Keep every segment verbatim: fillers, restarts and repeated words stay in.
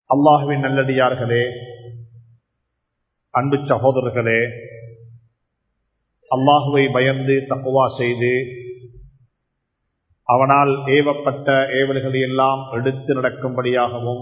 அல்லாஹுவின் நல்லடியார்களே, அன்பு சகோதரர்களே, அல்லாஹுவை பயந்து தக்வா செய்து அவனால் ஏவப்பட்ட ஏவல்களை எல்லாம் எடுத்து நடக்கும்படியாகவும்,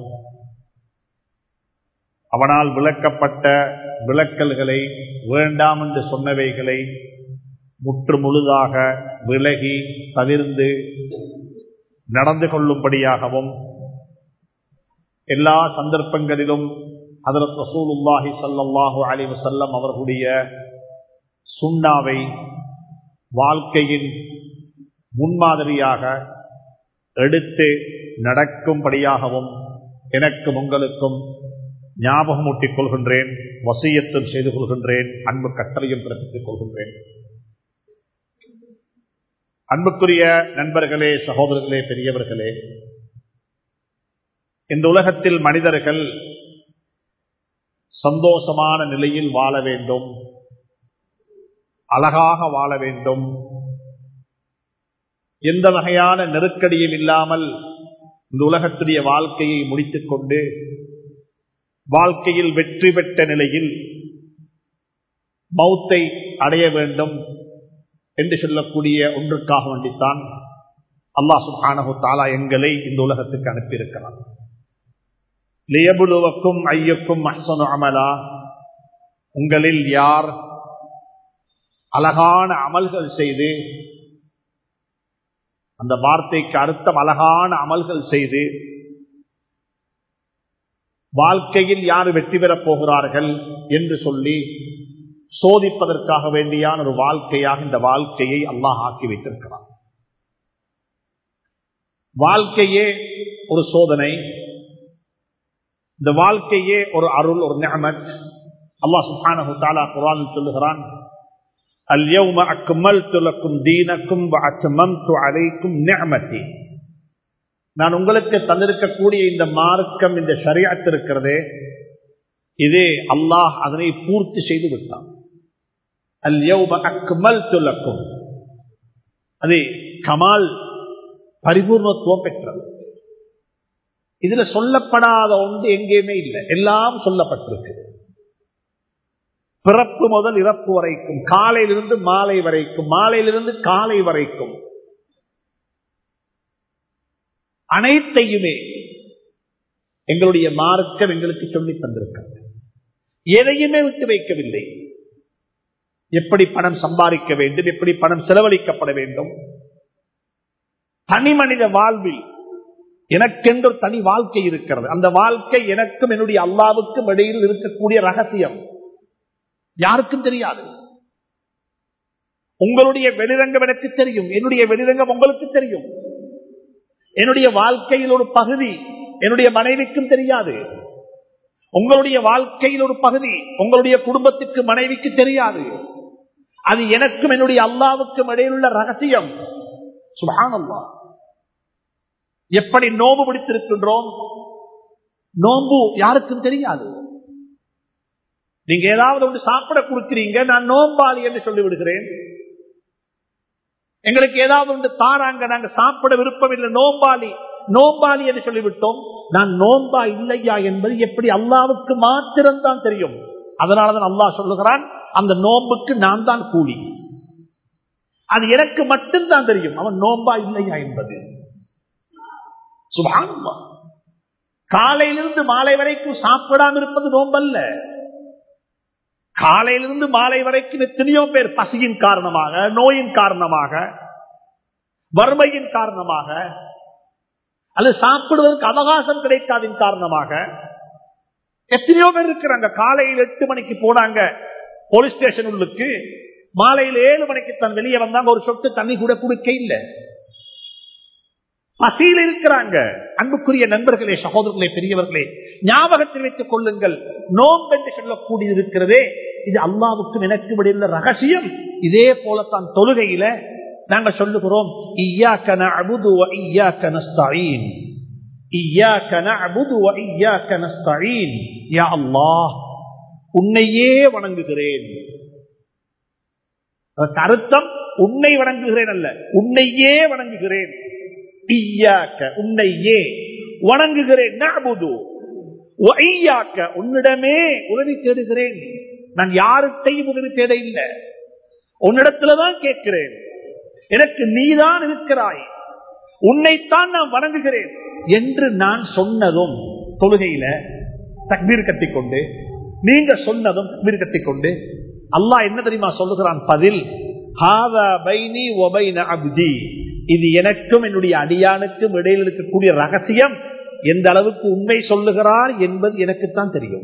அவனால் விளக்கப்பட்ட விளக்கல்களை வேண்டாம் என்று சொன்னவைகளை முற்று முழுதாக விலகி தவிர்ந்து நடந்து கொள்ளும்படியாகவும், எல்லா சந்தர்ப்பங்களிலும் ஹஜ்ரத் ரசூலுல்லாஹி ஸல்லல்லாஹு அலைஹி வஸல்லம் அவர்களுடைய சுன்னாவை வாழ்க்கையின் முன்மாதிரியாக எடுத்து நடக்கும்படியாகவும் எனக்கும் உங்களுக்கும் ஞாபகமூட்டிக் கொள்கின்றேன், வசியத்தும் செய்து கொள்கின்றேன், அன்பு கட்டளையும் பிறப்பித்துக் கொள்கின்றேன். அன்புக்குரிய நண்பர்களே, சகோதரர்களே, பெரியவர்களே, இந்த உலகத்தில் மனிதர்கள் சந்தோஷமான நிலையில் வாழ வேண்டும், அழகாக வாழ வேண்டும், எந்த வகையான நெருக்கடியும் இல்லாமல் இந்த உலகத்துடைய வாழ்க்கையை முடித்துக் கொண்டு வாழ்க்கையில் வெற்றி பெற்ற நிலையில் மௌத்தை அடைய வேண்டும் என்று சொல்லக்கூடிய ஒன்றுக்காக வேண்டித்தான் அல்லாஹ் சுப்ஹானஹு தஆலா எங்களை இந்த உலகத்துக்கு அனுப்பியிருக்கிறார். லியபுலுவக்கும் ஐயக்கும் அஹ்ஸனு அமலா, உங்களில் யார் அழகான அமல்கள் செய்து, அந்த வார்த்தைக்கு அர்த்தம் அழகான அமல்கள் செய்து வாழ்க்கையில் யார் வெற்றி பெறப் போகிறார்கள் என்று சொல்லி சோதிப்பதற்காக வேண்டியான ஒரு வாழ்க்கையாக இந்த வாழ்க்கையை அல்லாஹ் ஆக்கி வைத்திருக்கிறார். வாழ்க்கையே ஒரு சோதனை, இந்த வாழ்க்கையே ஒரு அருள், ஒரு நிஅமத். அல்லாஹ் சுப்ஹானஹு தஆலா குர்ஆனில் சொல்லுகிறான், அல்-யௌம அக்மல்து லக்கும் தீனக்கும் வ அத்மம்து அலைக்கும் நிஅமதி. நான் உங்களுக்கு தந்திருக்கக்கூடிய இந்த மார்க்கம், இந்த ஷரீஅத் இருக்கிறதே, இது அல்லாஹ் அதனை பூர்த்தி செய்து விட்டான். அல்-யௌம அக்மல்து லக்கும், அது கமால், பரிபூர்ணத்துவம் பெற்றது. இதுல சொல்லப்படாத ஒன்று எங்கேயுமே இல்லை, எல்லாம் சொல்லப்பட்டிருக்கு. பிறப்பு முதல் இறப்பு வரைக்கும், காலையிலிருந்து மாலை வரைக்கும், மாலையிலிருந்து காலை வரைக்கும், அனைத்தையுமே எங்களுடைய மார்க்கம் எங்களுக்கு சொல்லி தந்திருக்கிறது. எதையுமே விட்டு வைக்கவில்லை. எப்படி பணம் சம்பாதிக்க வேண்டும், எப்படி பணம் செலவழிக்கப்பட வேண்டும், தனி மனித வாழ்வில் எனக்கென்று தனி வாழ்க்கை இருக்கிறது. அந்த வாழ்க்கை எனக்கும் என்னுடைய அல்லாஹ்வுக்கும் இடையில் இருக்கக்கூடிய ரகசியம் யாருக்கும் தெரியாது. உங்களுடைய வெளிரங்கம் எனக்கு தெரியும், என்னுடைய வெளிரங்கம் உங்களுக்கு தெரியும். என்னுடைய வாழ்க்கையில் ஒரு பகுதி என்னுடைய மனைவிக்கும் தெரியாது. உங்களுடைய வாழ்க்கையில் ஒரு பகுதி உங்களுடைய குடும்பத்துக்கு மனைவிக்கு தெரியாது. அது எனக்கும் என்னுடைய அல்லாஹ்வுக்கும் இடையில் உள்ள ரகசியம். சுப்ஹானல்லாஹ். எப்படி நோன்பு பிடித்திருக்கின்றோம், நோன்பு யாருக்கும் தெரியாது. நீங்க ஏதாவது ஒன்று சாப்பிட கொடுக்கிறீங்க, நான் நோம்பாளி என்று சொல்லி விடுகிறேன். எங்களுக்கு ஏதாவது ஒன்று தாராங்க, நாங்க சாப்பிட விருப்பம் இல்லை, நோம்பாளி நோம்பாளி என்று சொல்லிவிட்டோம். நான் நோம்பா இல்லையா என்பது எப்படி அல்லாஹ்வுக்கு மாத்திரம்தான் தெரியும். அதனாலதான் அல்லாஹ் சொல்லுகிறான், அந்த நோம்புக்கு நான் தான் கூலி. அது எனக்கு மட்டும்தான் தெரியும், அவன் நோம்பா இல்லையா என்பது. சுப்ஹானல்லாஹ். காலையிலிருந்து மாலை வரைக்கும் சாப்பிடாம இருப்பது நோம்பல்ல. காலையிலிருந்து மாலை வரைக்கும் எத்தனையோ பேர் பசியின் காரணமாக, நோயின் காரணமாக, வறுமையின் காரணமாக, அல்லது சாப்பிடுவதற்கு அவகாசம் கிடைக்காதின் காரணமாக எத்தனையோ பேர் இருக்கிறாங்க. காலையில் எட்டு மணிக்கு போனாங்க போலீஸ் ஸ்டேஷன் உள்ளுக்கு, மாலையில் ஏழு மணிக்கு தான் வெளியே வந்தாங்க, ஒரு சொட்டு தண்ணி கூட குடிக்க இல்லை, பசியில் இருக்கிறாங்க. அன்புக்குரிய நண்பர்களே, சகோதரர்களே, பெரியவர்களே, ஞாபகத்தில் வைத்துக் கொள்ளுங்கள், நோன்பு என்று சொல்லக்கூடிய இருக்கிறதே, இது அல்லாஹ்வுக்கும் எனக்கு இடையிலுள்ள ரகசியம். இதே போலத்தான் தொழுகையில நாங்க சொல்லுகிறோம், இய்யாக நஅபுது வ இய்யாக நஸ்தஈன், இய்யாக நஅபுது வ இய்யாக நஸ்தஈன். யா அல்லாஹ், உன்னையே வணங்குகிறேன். அதற்கு அர்த்தம் உன்னை வணங்குகிறேன் அல்ல, உன்னையே வணங்குகிறேன். இய்யாக, உன்னையே வணங்குகிறேன். நஅபுது, உன்னிடமே உதவி தேடுகிறேன். நான் யார்கிட்டையும் உதவி தேட இல்லை, உன்னிடத்துலதான் கேட்கிறேன். எனக்கு நீதான் இருக்கிறாய், உன்னைத்தான் நான் வணங்குகிறேன் என்று நான் சொன்னதும் தொழுகையில தக்பீர் கட்டிக்கொண்டு, நீங்க சொன்னதும் தக்பீர் கட்டிக்கொண்டு, அல்லாஹ் என்ன தெரியுமா சொல்லுகிறான் பதில்? இது எனக்கும் என்னுடைய அடியானுக்கும் இடையில் இருக்கக்கூடிய ரகசியம். எந்த அளவுக்கு உண்மை சொல்லுகிறார் என்பது எனக்குத்தான் தெரியும்.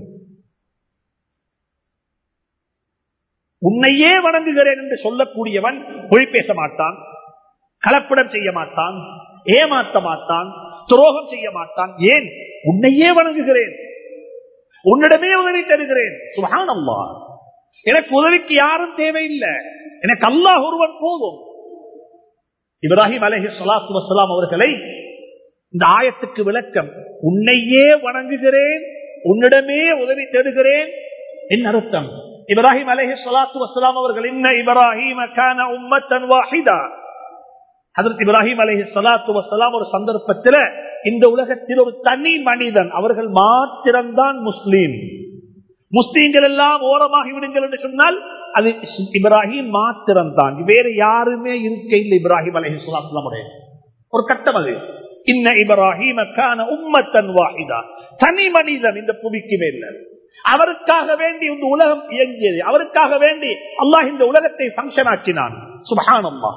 உன்னையே வணங்குகிறேன் என்று சொல்லக்கூடியவன் பொய் பேச மாட்டான், கலப்படம் செய்ய மாட்டான், ஏமாற்ற மாட்டான், துரோகம் செய்ய மாட்டான். ஏன்? உன்னையே வணங்குகிறேன், உன்னிடமே உதவி தருகிறேன். சுப்ஹானல்லாஹ். எனக்கு உதவிக்கு யாரும் தேவையில்லை, எனக்கு அல்லாஹ் ஒருவன் போதும். இப்ராஹிம் அலைஹிஸ்ஸலாத்து வஸ்ஸலாம் அவர்களை இந்த ஆயத்துக்கு விளக்கம், உன்னையே வணங்குகிறேன், உன்னிடமே உதவி தேடுகிறேன். என்ன அர்த்தம்? இப்ராஹிம் அலைஹிஸ்ஸலாத்து வஸ்ஸலாம் அவர்கள் இன்ன இப்ராஹீம கான உம்மத்தன் வாஹிதா. ஹஜ்ரத் இப்ராஹிம் அலைஹிஸ்ஸலாத்து வஸ்ஸலாம் ஒரு சந்தர்ப்பத்தில் இந்த உலகத்தில் ஒரு தனி மனிதன், அவர்கள் மாத்திரம்தான் முஸ்லீம், முஸ்லீம்கள் எல்லாம் ஓரமாகி விடுங்கள் என்று சொன்னால் அது இப்ராஹிம் மாத்திரம்தான், வேறு யாருமே இருக்க இல்லை. இப்ராஹிம் அலைஹிஸ்ஸலாத்து ஒரு கட்டம் அது. இன்ன இப்ராஹீம கான உம்மத்தன் வாஹிதா, தனி மனிதன் இந்த புவிக்கு மேல. அவருக்காக வேண்டி இந்த உலகம் இயங்கியது, அவருக்காக வேண்டி அல்லாஹ் இந்த உலகத்தை ஃபங்க்ஷன் ஆக்கினான். சுப்ஹானல்லாஹ்.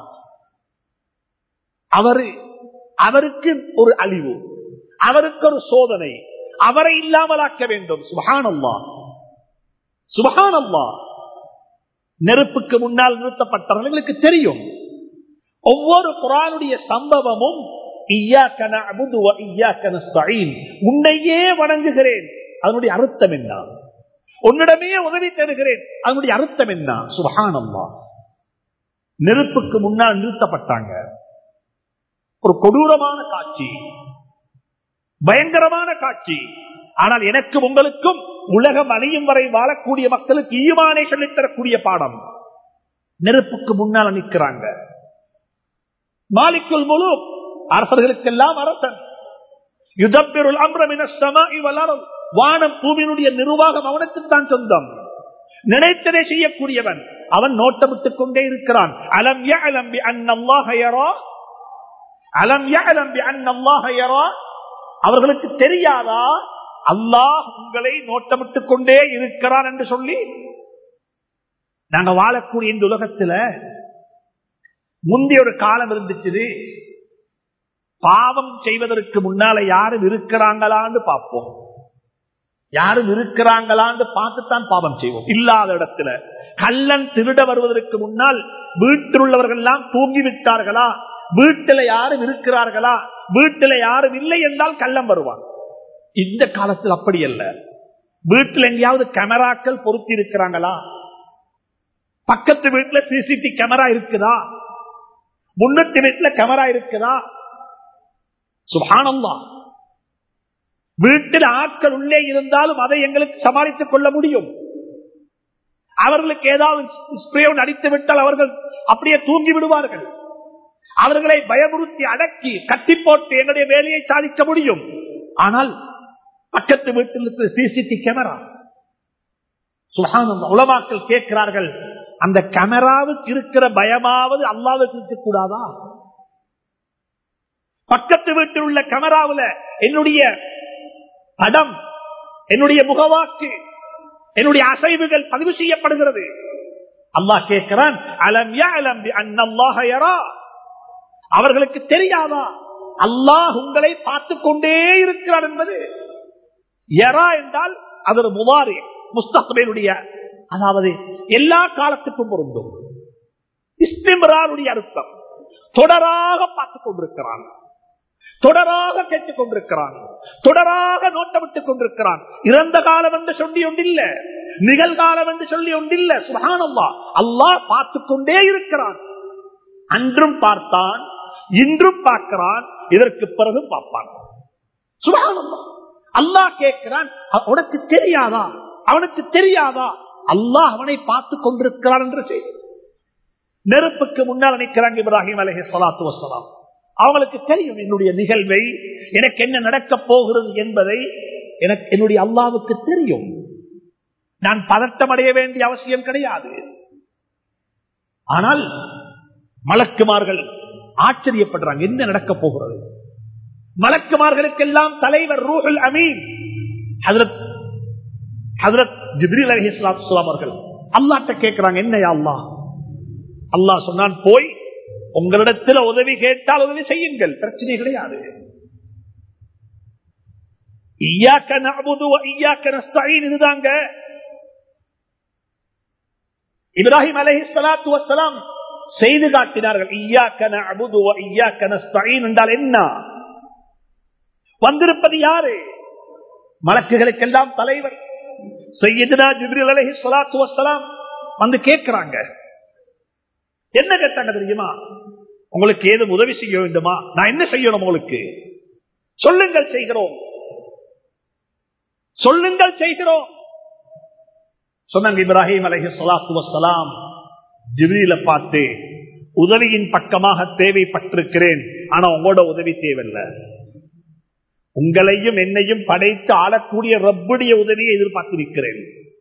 அவரு அவருக்கு ஒரு அழிவு, அவருக்கு ஒரு சோதனை, அவரை இல்லாமலாக்க வேண்டும். சுப்ஹானல்லாஹ் சுப்ஹானல்லாஹ். நெருப்புக்கு முன்னால் நிறுத்தப்பட்டவர்களுக்கு தெரியும் ஒவ்வொரு குர்ஆனுடைய சம்பவமும் இய்யாக நஅபுது வ இய்யாக நஸ்தஈன், உன்னையே வணங்குகிறேன், அதனுடைய அர்த்தம் என்ன? உன்னிடமே உதவி தேடுகிறேன், அதனுடைய அர்த்தம் என்ன? சுப்ஹானல்லாஹ். நெருப்புக்கு முன்னால் நிறுத்தப்பட்டாங்க. ஒரு கொடூரமான காட்சி, பயங்கரமான காட்சி. ஆனால் எனக்கும் உங்களுக்கும் உலகம் அழியும் வரை வாழக்கூடிய மக்களுக்கு ஈமானை சொல்லித்தரக்கூடிய பாடம். நெருப்புக்கு முன்னால் நிற்கிறாங்க. மாலிக்குல் முலூக், அரசர்களுக்கெல்லாம் அரசன். யுதப்பிருல் அம்ர மினஸ் ஸமாஇ வல் அர்த், வானம் பூமியினுடைய நிர்வாகம் அவனுக்குத்தான் சொந்தம். நினைத்ததை செய்யக்கூடியவன். அவன் நோட்டமிட்டுக் கொண்டே இருக்கிறான். அலம் யஅலம் பி அன்னல்லாஹ யரா, அலம் யஅலம் பி அன்னல்லாஹ யரா, அவர்களுக்கு தெரியாதா அல்லாஹ் உங்களை நோட்டமிட்டுக் கொண்டே இருக்கிறான் என்று சொல்லி? நாங்க வாழக்கூடிய இந்த உலகத்துல முந்தைய ஒரு காலம் இருந்துச்சு, பாவம் செய்வதற்கு முன்னால யாரும் இருக்கிறாங்களான்னு பார்ப்போம், யாரும் இருக்கிறாங்களான்னு பார்த்துத்தான் பாவம் செய்வோம். இல்லாத இடத்துல கள்ளன் திருட வருவதற்கு முன்னால் வீட்டில் உள்ளவர்கள் எல்லாம் தூங்கிவிட்டார்களா, வீட்டில யாரும் இருக்கிறார்களா, வீட்டில யாரும் இல்லை என்றால் கள்ளம் வருவான். இந்த காலத்தில் அப்படி அல்ல. வீட்டில் எங்கேயாவது கேமராக்கள் பொருத்தி இருக்கிறாங்களா, பக்கத்து வீட்டுல சிசிடிவி கேமரா இருக்குதா, முன்னத்து வீட்டுல கேமரா இருக்குதா? சுப்ஹானல்லாஹ். வீட்டில் ஆட்கள் உள்ளே இருந்தாலும் அதை எங்களுக்கு சமாளித்துக் கொள்ள முடியும். அவர்களுக்கு ஏதாவது ஸ்ப்ரே அடித்து விட்டால் அவர்கள் அப்படியே தூங்கி விடுவார்கள். அவர்களை பயமுறுத்தி அடக்கி கட்டி போட்டு என்னுடைய வேலையை சாதிக்க முடியும். ஆனால் பக்கத்து வீட்டில் இருக்கிற சிசிடிவி கேமரா, சுப்ஹானல்லாஹ். உலமாக்கள் கேட்கிறார்கள், அந்த கேமராவுக்கு இருக்கிற பயமாவது அல்லாஹ்வுக்கு இருக்கக்கூடாதா? பக்கத்து வீட்டில் உள்ள கேமராவில் என்னுடைய படம், என்னுடைய முகவாக்கு, என்னுடைய அசைவுகள் பதிவு செய்யப்படுகிறது. அல்லாஹ் கேட்கிறான், அலம் யஅலம் பி அன்னல்லாஹ யரா, அவர்களுக்கு தெரியாதா அல்லாஹ் உங்களை பார்த்துக் கொண்டே இருக்கிறார் என்பது? யரா என்றால் அது ஒரு முதாரி, முஸ்தக்பிலுடைய, அதாவது எல்லா காலத்துக்கும் பொருந்தும். இஸ்திம்ராருடைய அர்த்தம் தொடராக பார்த்துக் கொண்டிருக்கிறான், தொடராக கேட்டுக் கொண்டிருக்கிறான், தொடராக நோட்டமிட்டுக் கொண்டிருக்கிறான். இறந்த காலம் என்று சொல்லி ஒன்றில்ல, நிகழ்காலம் என்று சொல்லி ஒன்றில்ல. சுப்ஹானல்லாஹ். அல்லாஹ் பார்த்துக் கொண்டே இருக்கிறான். அன்றும் பார்த்தான், இன்றும் பார்க்கிறான், இதற்கு பிறகு பார்ப்பான். சுப்ஹானல்லாஹ். அல்லாஹ் கேட்கிறான், உனக்கு தெரியாதா, அவனுக்கு தெரியாதா அல்லாஹ் அவனை பார்த்துக் கொண்டிருக்கிறான் என்று செய்தி. நெருப்புக்கு முன்னால் நிற்கிறாங்க இப்ராஹிம் அலைஹிஸ்ஸலாத்து வஸ்ஸலாம். அவங்களுக்கு தெரியும் என்னுடைய நிகழ்வை, எனக்கு என்ன நடக்க போகிறது என்பதை. எனக்கு என்னுடைய அல்லாஹ்வுக்கு தெரியும். நான் பதட்டம் அடைய வேண்டிய அவசியம் கிடையாது. ஆனால் மலக்குமார்கள் ஆச்சரியப்படுறாங்க, என்ன நடக்க போகிறது. மலக்குமார்களுக்கெல்லாம் தலைவர் ரூஹுல் அமீன் ஹஜ்ரத் ஹஜ்ரத் ஜிப்ரீல் அலைஹிஸ்ஸலாத்து வஸ்ஸலாம் அவர்கள் அல்லாஹ்ட்ட கேட்கிறாங்க, என்ன யா அல்லாஹ்? அல்லாஹ் சொன்னான், போய் உங்களிடத்தில் உதவி கேட்டால் உதவி செய்யுங்கள், பிரச்சனை கிடையாது. இய்யாக நஅபுது வ இய்யாக நஸ்தஈன் இதுதாங்க. இப்ராஹிம் அலைஹிஸ்ஸலாத்து வஸ்ஸலாம் செய்து காட்டினார்கள். இய்யாக நஅபுது வ இய்யாக நஸ்தஈன் என்றால் என்ன? வந்திருப்பது யாரு? மலக்குகளுக்கெல்லாம் தலைவர் சையதுனா ஜிப்ரீல் அலைஹிஸ்ஸலாத்து வஸ்ஸலாம் வந்து கேட்கிறாங்க. என்ன கேட்டாங்க தெரியுமா? உங்களுக்கு ஏதும் உதவி செய்ய வேண்டுமா? நான் என்ன செய்யணும் உங்களுக்கு? சொல்லுங்கள், செய்கிறோம். சொல்லுங்கள், செய்கிறோம். சொன்னாங்க இப்ராஹிம் அலைஹிஸ்ஸலாத்து வஸ்ஸலாம் ஜிப்ரீலை பார்த்து, உதவியின் பக்கமாக தேவைப்பட்டிருக்கிறேன், ஆனா உங்களோட உதவி தேவையில்லை. உங்களையும் என்னையும் படைத்து ஆளக்கூடிய ரப்புடைய உதவியை எதிர்பார்த்திருக்கிறேன்.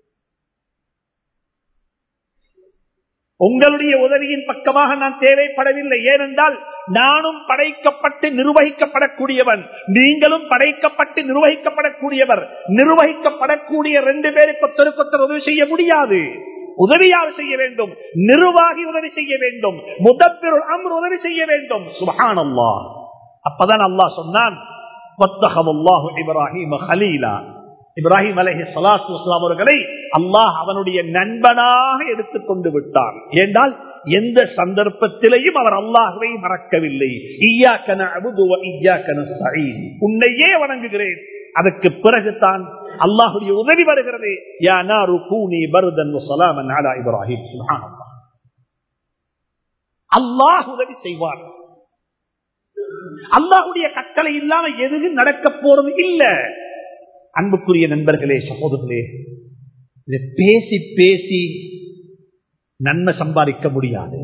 உங்களுடைய உதவியின் பக்கமாக நான் தேவைப்படவில்லை. ஏனென்றால் நானும் படைக்கப்பட்டு நிர்வகிக்கப்படக்கூடியவன், நீங்களும் படைக்கப்பட்டு நிர்வகிக்கப்படக்கூடியவர். நிர்வகிக்கப்படக்கூடிய ரெண்டு பேருக்கு ஒருத்தருக்கு ஒருத்தர் உதவி செய்ய முடியாது. உதவியால் செய்ய வேண்டும், நிர்வாகி உதவி செய்ய வேண்டும், முதப்பிருள் அம்ர் உதவி செய்ய வேண்டும். சுப்ஹானல்லாஹ். அப்பதான் அல்லாஹ் சொன்னான், இப்ராஹிம் இப்ராஹிம் அலைஹிஸ்ஸலாத்து வஸ்ஸலாம் அவர்களை அல்லாஹ் அவனுடைய நண்பனாக எடுத்துக் கொண்டு விட்டார். ஏனென்றால் எந்த சந்தர்ப்பத்திலேயும் அவர் அல்லாஹ்வை மறக்கவில்லை. இய்யாக நஅபுது வ இய்யாக நஸ்தஈன், உன்னையே வணங்குகிறேன், அதற்கு பிறகுதான் அல்லாஹ்வுடைய உதவி வருகிறது. யா நாரு கூனி பர்தன் வ ஸலாமன் அலா இப்ராஹிம். சுப்ஹானல்லாஹ். அல்லாஹ் உதவி செய்வார். அல்லாஹ்வுடைய கட்டளை இல்லாம எதுவும் நடக்க போறது இல்ல. அன்புக்குரிய நண்பர்களே, சகோதரர்களே, இதை பேசி பேசி நன்மை சம்பாதிக்க முடியாது.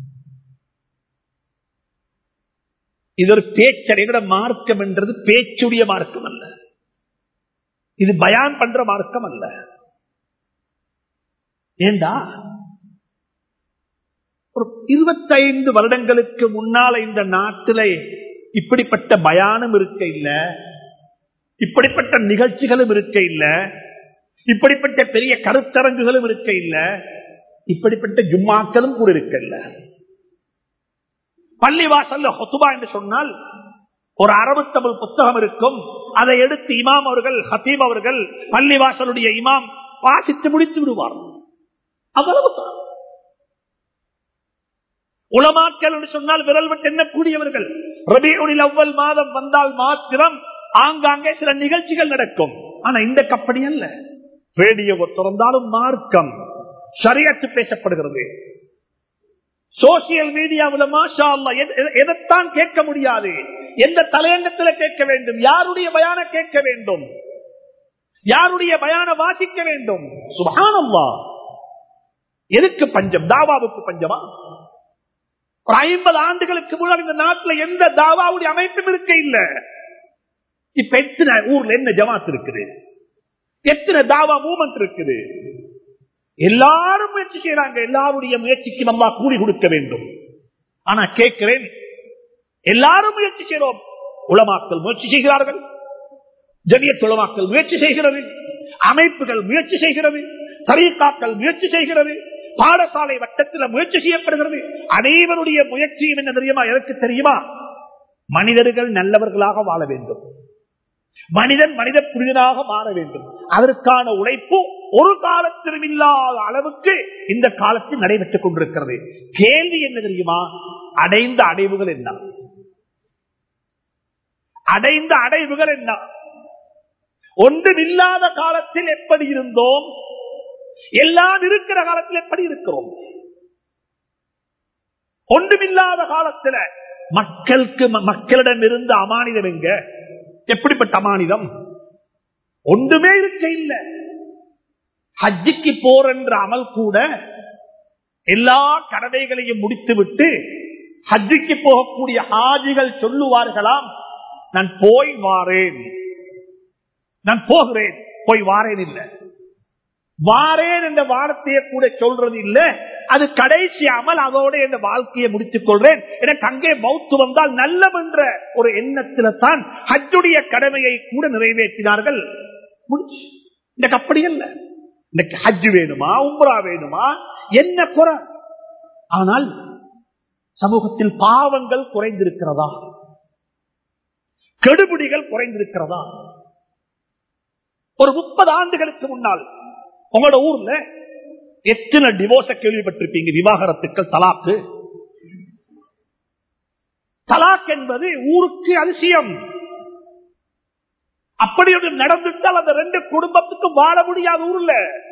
இது ஒரு பேச்சடைகிற மார்க்கம் என்றது பேச்சுடைய மார்க்கம் அல்ல. இது பயான் பண்ற மார்க்கம் அல்ல. ஏண்டா ஒரு இருபத்தைந்து வருடங்களுக்கு முன்னால இந்த நாட்டில் இப்படிப்பட்ட பயானும் இருக்க இல்ல, இப்படிப்பட்ட நிகழ்ச்சிகளும் இருக்க இல்ல, இப்படிப்பட்ட பெரிய கருத்தரங்குகளும் இருக்க இல்ல, இப்படிப்பட்ட ஜும்மாக்களும் கூட இருக்க இல்ல. பள்ளிவாசல்ல ஹுத்பா என்று சொன்னால் ஒரு அரபு தமிழ் புத்தகம் இருக்கும், அதை எடுத்து இமாம் அவர்கள், ஹத்தீப் அவர்கள், பள்ளிவாசலுடைய இமாம் வாசித்து முடித்து விடுவார். அவ்வளவுதான். உலமாக்கள் என்று சொன்னால் விரல் விட்டு எண்ணக்கூடியவர்கள். ரபீஉல் அவ்வல் மாதம் வந்தால் மாத்திரம் ஆங்காங்கே சில நிகழ்ச்சிகள் நடக்கும். ஆனா இந்த கப்படி அல்ல. ரேடியோ திறந்தாலும் மார்க்கம், ஷரியத்து பேசப்படுகிறது. சோசியல் மீடியாவில் மாஷா அல்லாஹ் எதைத்தான் கேட்க முடியாது. எந்த தலையங்கத்தில் கேட்க வேண்டும், யாருடைய பயான கேட்க வேண்டும், யாருடைய பயான வாசிக்க வேண்டும். சுப்ஹானல்லாஹ். எதுக்கு பஞ்சம்? தாவாவுக்கு பஞ்சமா? ஒரு ஐம்பது ஆண்டுகளுக்கு முன்னால் இந்த நாட்டில் எந்த தாவாவுடைய அமைப்பும் இருக்க இல்ல. இப்ப எத்தனை ஊர்ல என்ன ஜமாத் இருக்குது, எத்தனை தாவா மூவ்மெண்ட் இருக்குது. எல்லாரும் முயற்சி செய்யறாங்க. எல்லாருடைய முயற்சிக்கு நம்ம கூலி கொடுக்க வேண்டும். ஆனா கேட்கிறேன், எல்லாரும் முயற்சி செய்யறோம். உலமாக்கள் முயற்சி செய்கிறார்கள், ஜமியத் உலமாக்கள் முயற்சி செய்கிறது, அமைப்புகள் முயற்சி செய்கிறது, தரீகாக்கள் முயற்சி செய்கிறது, பாடசாலை வட்டத்தில் முயற்சி செய்யப்படுகிறது. அனைவருடைய முயற்சியும் என்ன தெரியுமா? எனக்கு தெரியுமா? மனிதர்கள் நல்லவர்களாக வாழ வேண்டும், மனிதன் மனித புனிதனாக மாற வேண்டும். அதற்கான உழைப்பு ஒரு காலத்திலும் இல்லாத அளவுக்கு இந்த காலத்தில் நடைபெற்றுக் கொண்டிருக்கிறது. கேள்வி என்ன தெரியுமா? அடைந்த அடைவுகள் என்ன? அடைந்த அடைவுகள் என்ன? ஒன்றுமில்லாத காலத்தில் எப்படி இருந்தோம், எல்லாம் இருக்கிற காலத்தில் எப்படி இருக்கிறோம்? ஒன்றுமில்லாத காலத்தில் மக்களுக்கு மக்களிடம் இருந்த அமானிதம் எங்க? எப்படிப்பட்ட அமானிதம்? ஒன்றுமே இருக்க இல்லை. ஹஜ்ஜிக்கு போர் என்ற அமல் கூட எல்லா கடமைகளையும் முடித்துவிட்டு ஹஜ்ஜிக்கு போகக்கூடிய ஹாஜிகள் சொல்லுவார்களாம், நான் போய் வாரேன், நான் போகிறேன் போய் வாரேன் இல்ல, வாரேன் என்ற வார்த்தையை கூட சொல்றது இல்ல. அது கடைசி அமல், அதோட என் வாழ்க்கையை முடித்துக் கொள்றேன், எனக்கு அங்கே மௌத்து வந்தால் நல்லம் என்ற ஒரு எண்ணத்தில தான் ஹஜ்ஜுடைய கடமையை கூட நிறைவேற்றினார்கள். இன்னைக்கு அப்படி இல்லை. இன்னைக்கு ஹஜ் வேணுமா, உம்ரா வேணுமா, என்ன குறை? ஆனால் சமூகத்தில் பாவங்கள் குறைந்திருக்கிறதா, கெடுபிடிகள் குறைந்திருக்கிறதா? ஒரு முப்பது ஆண்டுகளுக்கு முன்னால் உங்களோட ஊர்ல எத்தனை டிவோர்ஸ கேள்விப்பட்டிருப்பீங்க? விவாகரத்துக்கள், தலாக்கு. தலாக் என்பது ஊருக்கு அதிசயம். அப்படி ஒன்று நடந்துட்டால் அந்த ரெண்டு குடும்பத்துக்கும் வாழ முடியாத ஊர்ல.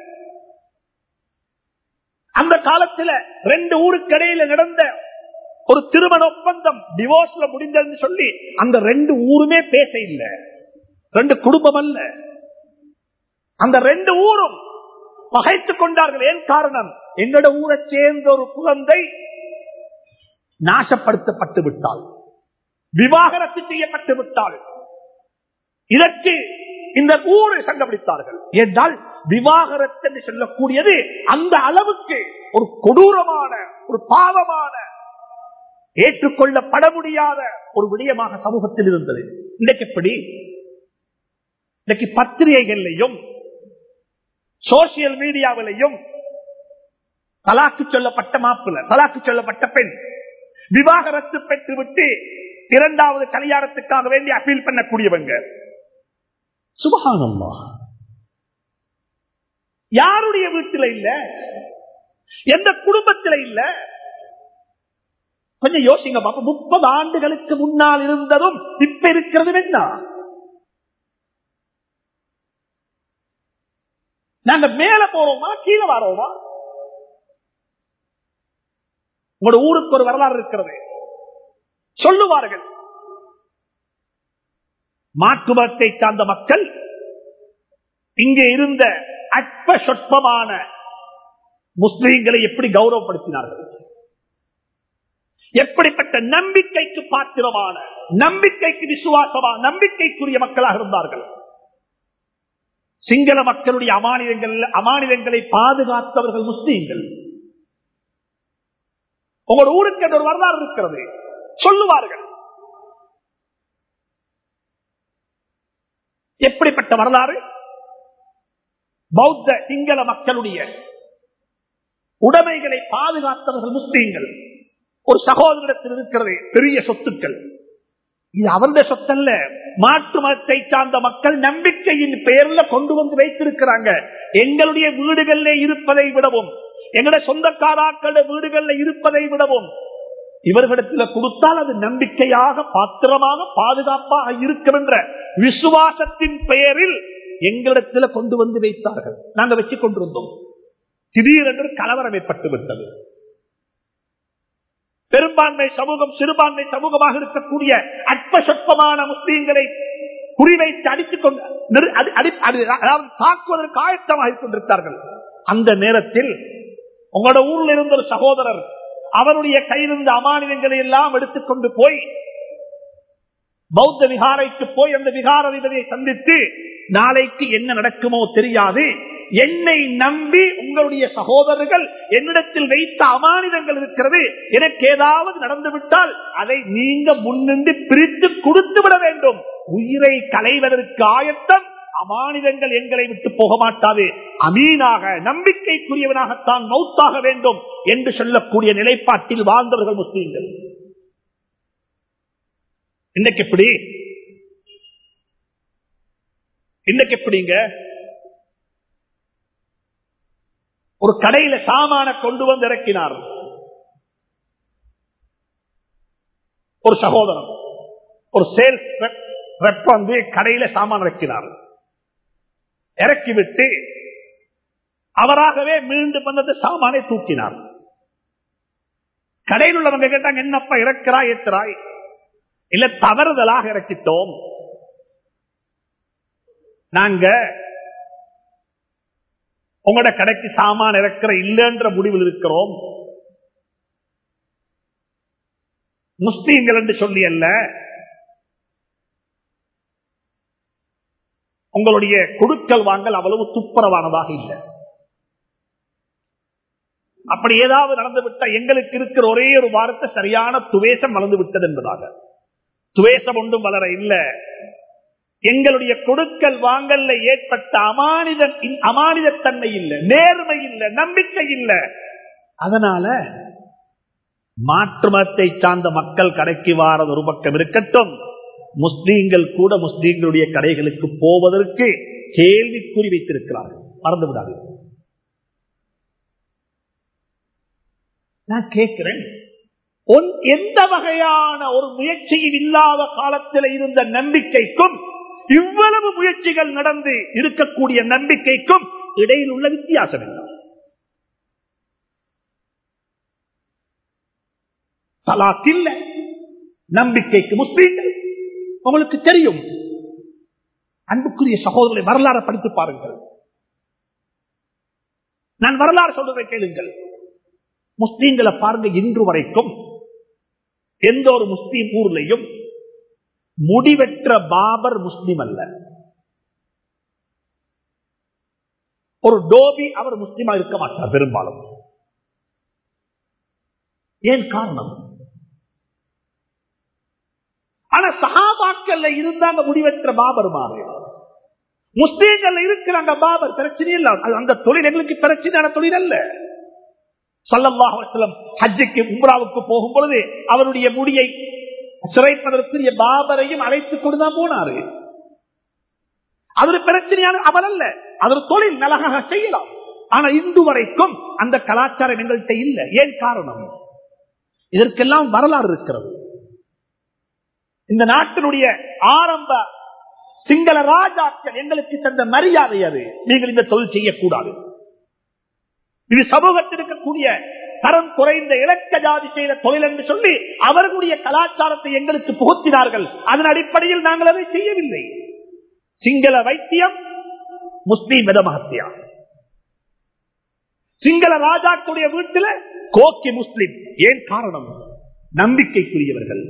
அந்த காலத்தில் ரெண்டு ஊருக்கு இடையில நடந்த ஒரு திருமண ஒப்பந்தம் டிவோர்ஸ்ல முடிந்ததுன்னு சொல்லி அந்த ரெண்டு ஊருமே பேச இல்லை. ரெண்டு குடும்பம் அல்ல, அந்த ரெண்டு ஊரும் பகைத்துக் கொண்டார்கள். ஏன் காரணம்? எங்கட ஊரை சேர்ந்த ஒரு குழந்தை நாசப்படுத்தப்பட்டு விட்டால், விவாகரத்து செய்யப்பட்டு விட்டால், இதற்கு இந்த ஊரை சண்டபிடித்தார்கள். என்றால் விவாகரத்து என்று சொல்லக்கூடியது அந்த அளவுக்கு ஒரு கொடூரமான, ஒரு பாவமான, ஏற்றுக்கொள்ளப்பட முடியாத ஒரு விடயமாக சமூகத்தில் இருந்தது. இன்றைக்கு எப்படி? இன்றைக்கு பத்திரிகைகளிலையும் சோசியல் மீடியாவிலையும் தலாக்கு சொல்லப்பட்ட மாப்பிள்ளை, தலாக்கு சொல்லப்பட்ட பெண் விவாகரத்து பெற்றுவிட்டு இரண்டாவது கல்யாணத்துக்காக வேண்டி அப்பீல் பண்ணக்கூடியவங்க. சுப்ஹானல்லாஹ். யாருடைய வீட்டில இல்ல, எந்த குடும்பத்தில இல்ல? கொஞ்சம் யோசிங்க பாப்பா. முப்பது ஆண்டுகளுக்கு முன்னால் இருந்ததும் இப்ப இருக்கிறது என்ன? நாங்க மேல போறோமா கீழே வரோமா? உங்களோட ஊருக்கு ஒரு வரலாறு இருக்கிறது. சொல்லுவார்கள், மாற்று மதத்தை சார்ந்த மக்கள் இங்கே இருந்த அற்ப சொற்பமான முஸ்லிம்களை எப்படி கௌரவப்படுத்தினார்கள், எப்படிப்பட்ட நம்பிக்கைக்கு பாத்திரமான, நம்பிக்கைக்கு விசுவாசமான, நம்பிக்கைக்குரிய மக்களாக இருந்தார்கள். சிங்கள மக்களுடைய அமானிதங்கள் அமானிதங்களை பாதுகாத்தவர்கள் முஸ்லீம்கள். உங்களோட ஊருக்கு ஒரு வரலாறு இருக்கிறது. சொல்லுவார்கள், எப்படிப்பட்ட வரலாறு? பௌத்த சிங்கள மக்களுடைய உடைமைகளை பாதுகாத்தவர்கள் முஸ்லீம்கள். ஒரு சகோதரத்தில் இருக்கிறது பெரிய சொத்துக்கள். இது அவருடைய சொத்தல்ல, மாற்று மதத்தை சார்ந்த மக்கள் நம்பிக்கையின் பெயரில் கொண்டு வந்து வைத்திருக்கிறாங்க. எங்களுடைய வீடுகளில் இருப்பதை விடவும், எங்களுடைய சொந்தக்காராக்களுடைய வீடுகளில் இருப்பதை விடவும் இவர்களிடத்தில் கொடுத்தால் அது நம்பிக்கையாக, பாத்திரமாக, பாதுகாப்பாக இருக்கும் என்ற விசுவாசத்தின் பெயரில் எங்களிடத்தில் கொண்டு வந்து வைத்தார்கள். நாங்கள் வச்சுக் கொண்டிருந்தோம். திடீரென்று கலவரம் ஏற்பட்டு விட்டது. பெரும்பான்மை சமூகம் சிறுபான்மை சமூகமாக இருக்கக்கூடிய அற்ப சொற்பமான முஸ்லீம்களை குறிவைத்து அடித்துக் கொண்டு தாக்குவதற்கு ஆயத்தமாக கொண்டிருந்தார்கள். அந்த நேரத்தில் உங்களோட ஊரில் இருந்த ஒரு சகோதரர் அவருடைய கையிலிருந்த அமானிதங்களை எல்லாம் எடுத்துக்கொண்டு போய் பௌத்த விகாரைக்கு போய் அந்த விகார அதிபதியை சந்தித்து, நாளைக்கு என்ன நடக்குமோ தெரியாது, என்னை நம்பி உங்களுடைய சகோதரர்கள் என்னிடத்தில் வைத்த அமானிதங்கள் இருக்கிறது, எனக்கு ஏதாவது நடந்துவிட்டால் அதை நீங்க முன்னின்று பிரித்து கொடுத்து விட வேண்டும். உயிரை களைவதற்கு ஆயத்தம், அமானிதங்கள் எங்களை விட்டு போக மாட்டாது, அமீனாக நம்பிக்கைக்குரியவனாகத்தான் மௌத்தாக வேண்டும் என்று சொல்லக்கூடிய நிலைப்பாட்டில் வாழ்ந்தவர்கள் முஸ்லீம்கள். இன்னைக்கு எப்படி? இன்னைக்கு எப்படிங்க? ஒரு கடையில சாமான கொண்டு வந்து இறக்கினார் ஒரு சகோதரன், ஒரு சேல்ஸ் ரெப் வந்து கடையில சாமான் இறக்கினார். இறக்கிவிட்டு அவராகவே மீண்டும் வந்தது சாமானை தூக்கினார். கடையில் உள்ளவங்க கேட்டாங்க, என்னப்பா இறக்கிறாய் ஏற்றாய்? இல்ல, தவறுதலாக இறக்கிட்டோம், நாங்க உங்களோட கடைக்கு சாமான் இறக்கிற இல்லைன்ற முடிவில் இருக்கிறோம். முஸ்லீம்கள் என்று சொல்லி அல்ல, உங்களுடைய கொடுக்கல் வாங்கல் அவ்வளவு துப்புரவானதாக இல்லை. அப்படி ஏதாவது நடந்துவிட்ட எங்களுக்கு இருக்கிற ஒரே ஒரு வார்த்தை சரியான துவேஷம் வளர்ந்து விட்டது என்பதாக. துவேஷம் ஒன்றும் வளர இல்ல, எங்களுடைய கொடுக்கல் வாங்கல்ல ஏற்பட்ட அமானித அமானிதத்தன்மை இல்லை, நேர்மை இல்லை, நம்பிக்கை இல்லை. அதனால மாற்று மதத்தை சார்ந்த மக்கள் கடைக்கு வாரது ஒரு பக்கம் இருக்கட்டும், முஸ்லீம்கள் கூட முஸ்லீம்களுடைய கடைகளுக்கு போவதற்கு கேள்விக்குறி வைத்திருக்கிறார்கள். மறந்து விடாது. நான் கேட்கிறேன், எந்த வகையான ஒரு முயற்சியில் இல்லாத காலத்தில் இருந்த நம்பிக்கைக்கும் இவ்வளவு முயற்சிகள் நடந்து இருக்கக்கூடிய நம்பிக்கைக்கும் இடையில் உள்ள வித்தியாசம் என்ன? தலாக்கில்ல நம்பிக்கைக்கு முஸ்லீம்கள் உங்களுக்கு தெரியும். அன்புக்குரிய சகோதரர்களை வரலாறு படித்து பாருங்கள். நான் வரலாறு சொல்றதை கேளுங்கள். முஸ்லீம்களை பாருங்க, இன்று வரைக்கும் எந்த ஒரு முஸ்லீம் ஊர்லையும் முடிவெற்ற பாபர் முஸ்லீம் அல்ல. ஒரு டோபி அவர் முஸ்லீமா இருக்க மாட்டார் பெரும்பாலும். ஏன் காரணம்? ஆனா சஹாபாக்கள்ல இருந்தாங்க முடிவெற்ற பாபர் மாதிரி. முஸ்லீம்கள் இருக்கிறாங்க பாபர், பிரச்சனை இல்ல. அந்த தொழில் எங்களுக்கு பிரச்சனையான தொழில் அல்ல. ஸல்லல்லாஹு அலைஹி வஸல்லம் ஹஜ்ஜுக்கு உம்ராவுக்கு போகும் பொழுது அவருடைய முடியை சிறைப்பதற்குரிய பாபரையும் அழைத்துக் கொண்டுதான் போனாரு. அது ஒரு பிரச்சனையான அவர் அல்ல, அது ஒரு தொழில் நலகாக செய்யலாம். ஆனா இன்று வரைக்கும் அந்த கலாச்சாரம் எங்கள்கிட்ட இல்லை. ஏன் காரணம்? இதற்கெல்லாம் வரலாறு இருக்கிறது. இந்த நாட்டினுடைய ஆரம்ப சிங்கள ராஜாக்கள் எங்களுக்கு தந்த மரியாதை அது. நீங்கள் இந்த தொழில் செய்யக்கூடாது, இது சமூகத்தில் இருக்கக்கூடிய தரம் குறைந்த இலக்க ஜாதி செய்த தொழில் என்று சொல்லி அவர்களுடைய கலாச்சாரத்தை எங்களுக்கு புகுத்தினார்கள். அதன் அடிப்படையில் நாங்கள் அதை செய்யவில்லை. சிங்கள வைத்தியம், முஸ்லீம் விதமகத்தியா. சிங்கள ராஜாக்களுடைய வீட்டில் கோக்கி முஸ்லிம். ஏன் காரணம்? நம்பிக்கைக்குரியவர்கள்.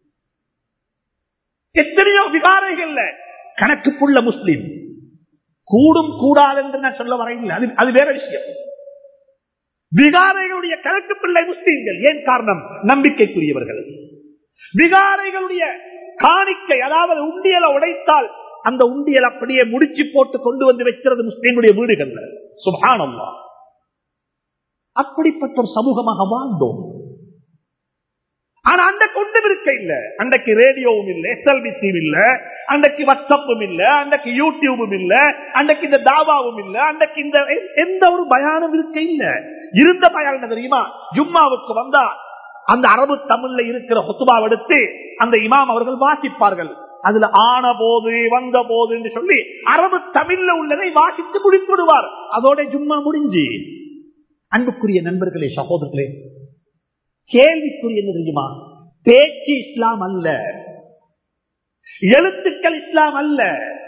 எத்தனையோ விகாரைகள் கணக்குக்குள்ள முஸ்லிம். கூடும் கூடாது என்று நான் சொல்ல வரையில் அது வேற விஷயம். விகாரைகளுடைய கணக்கு பிள்ளை முஸ்லீம்கள். ஏன் காரணம்? நம்பிக்கைக்குரியவர்கள். விகாரைகளுடைய காணிக்கை, அதாவது உண்டியலை உடைத்தால் அந்த உண்டியல் அப்படியே முடிச்சு போட்டு கொண்டு வந்து வைக்கிறது முஸ்லீம்களுடைய வீடுகள். சுப்ஹானல்லாஹ். அப்படிப்பட்ட ஒரு சமூகமாக வாழ்ந்தோம். ஆனா அந்த கொண்டு இருக்க இல்ல. அன்றைக்கு ரேடியோவும் இல்ல, எஸ்எல்பிசியும் இல்ல, அன்றைக்கு வாட்ஸ்அப்பும் இல்ல, அன்றைக்கு யூடியூபும் இல்ல, அன்றைக்கு இந்த தாவாவும் இல்ல, அன்றைக்கு இந்த எந்த ஒரு பயானும் இருக்க இல்ல. இருந்த பயான் தெரியுமா? ஜும்மாவுக்கு வந்தா அந்த அரபு தமிழ்ல இருக்கிற ஹுத்பாவை எடுத்து அந்த இமாம் அவர்கள் வாசிப்பார்கள். அதுல ஆன போது வந்த போது என்று சொல்லி அரபு தமிழ்ல உள்ளதை வாசித்து முடித்து விடுவார். அதோட ஜும்மா முடிஞ்சு. அன்புக்குரிய நண்பர்களே, சகோதரர்களே, கேள்விக்குரிய தெரியுமா? பேச்சு இஸ்லாம் அல்ல, எழுத்துக்கள் இஸ்லாம் அல்ல,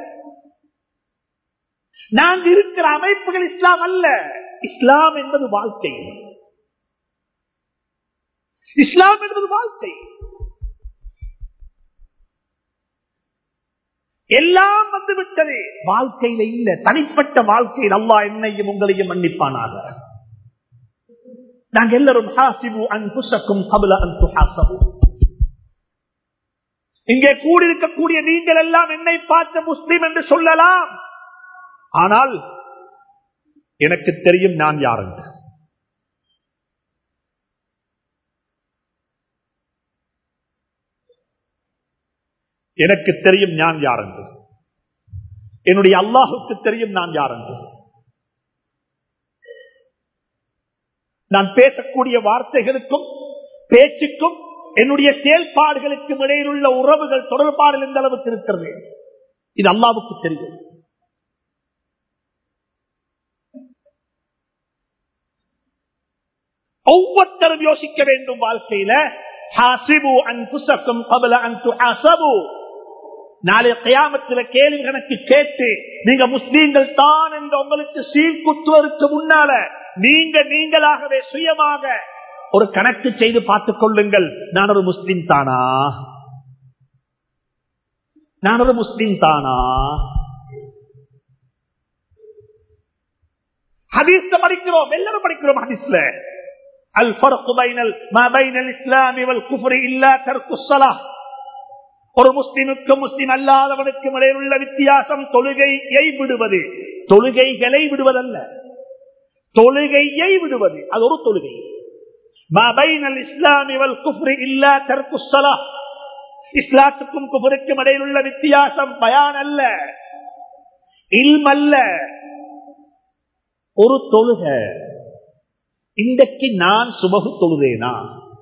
நாங்கள் இருக்கிற அமைப்புகள் இஸ்லாம் அல்ல. இஸ்லாம் என்பது வாழ்க்கை. இஸ்லாம் என்பது வாழ்க்கை. எல்லாம் வந்துவிட்டது, வாழ்க்கையில இல்ல. தனிப்பட்ட வாழ்க்கையில் அல்லாஹ் என்னையும் உங்களையும் மன்னிப்பானாக. நாங்கள் எல்லாரும் ஹாசிபு அன்ஃபுஸக்கும் கப்ல அன் துஹாஸபு. இங்கே கூடியிருக்கக்கூடிய நீங்கள் எல்லாம் என்னை பார்த்த முஸ்லிம் என்று சொல்லலாம். ஆனால் எனக்கு தெரியும் நான் யார் என்று. எனக்கு தெரியும் நான் யார் என்று. என்னுடைய அல்லாஹுக்கு தெரியும் நான் யார் என்று. நான் பேசக்கூடிய வார்த்தைகளுக்கும் பேச்சுக்கும் என்னுடைய செயல்பாடுகளுக்கும் இடையில் உள்ள உறவுகள் தொடர்பாடல் எந்த அளவுக்கு இருக்கிறது, இது அல்லாஹ்வுக்கு தெரியும். ஒவ்வொருத்தரும் யோசிக்க வேண்டும் வாழ்க்கையில. ஹாசிபு அன்ஃபுஸக்கும் கப்ல அன் துஹாஸபு. நாளை கியாமத்தில கேள்வி கணக்கு கேட்டு நீங்க முஸ்லீம்கள் தான் என்று உங்களுக்கு சீல் குத்துவதற்கு முன்னால நீங்க நீங்களாகவே சுயமாக ஒரு கணக்கு செய்து பார்த்துக் கொள்ளுங்கள். நான் ஒரு முஸ்லீம் தானா? நான் ஒரு முஸ்லீம் தானா? ஹதீஸ்ல படிக்கிறோம், எல்லாரும் படிக்கிறோம் ஹதீஸ்ல. அல் ஃபர்கு பைனல் மா பைனல் இஸ்லாமி வல் குஃப்ரி இல்லா தர்குஸ் ஸலாஹ். ஒரு முஸ்லிமுக்கும் முஸ்லிம் அல்லாதவனுக்கும் இடையில் உள்ள வித்தியாசம் தொழுகையை விடுவது, தொழுகைகளை விடுவதல்ல, தொழுகையை விடுவது. அது ஒரு தொழுகை. மா பைனல் இஸ்லாமி வல் குஃப்ரி இல்லா தர்குஸ் ஸலாஹ். இஸ்லாத்துக்கும் குஃப்ருக்கும் இடையில் உள்ள வித்தியாசம் பயான் அல்ல, இல்ம் அல்ல, ஒரு தொழுக. இன்றைக்கு நான் சுபகு தொழுதேனா?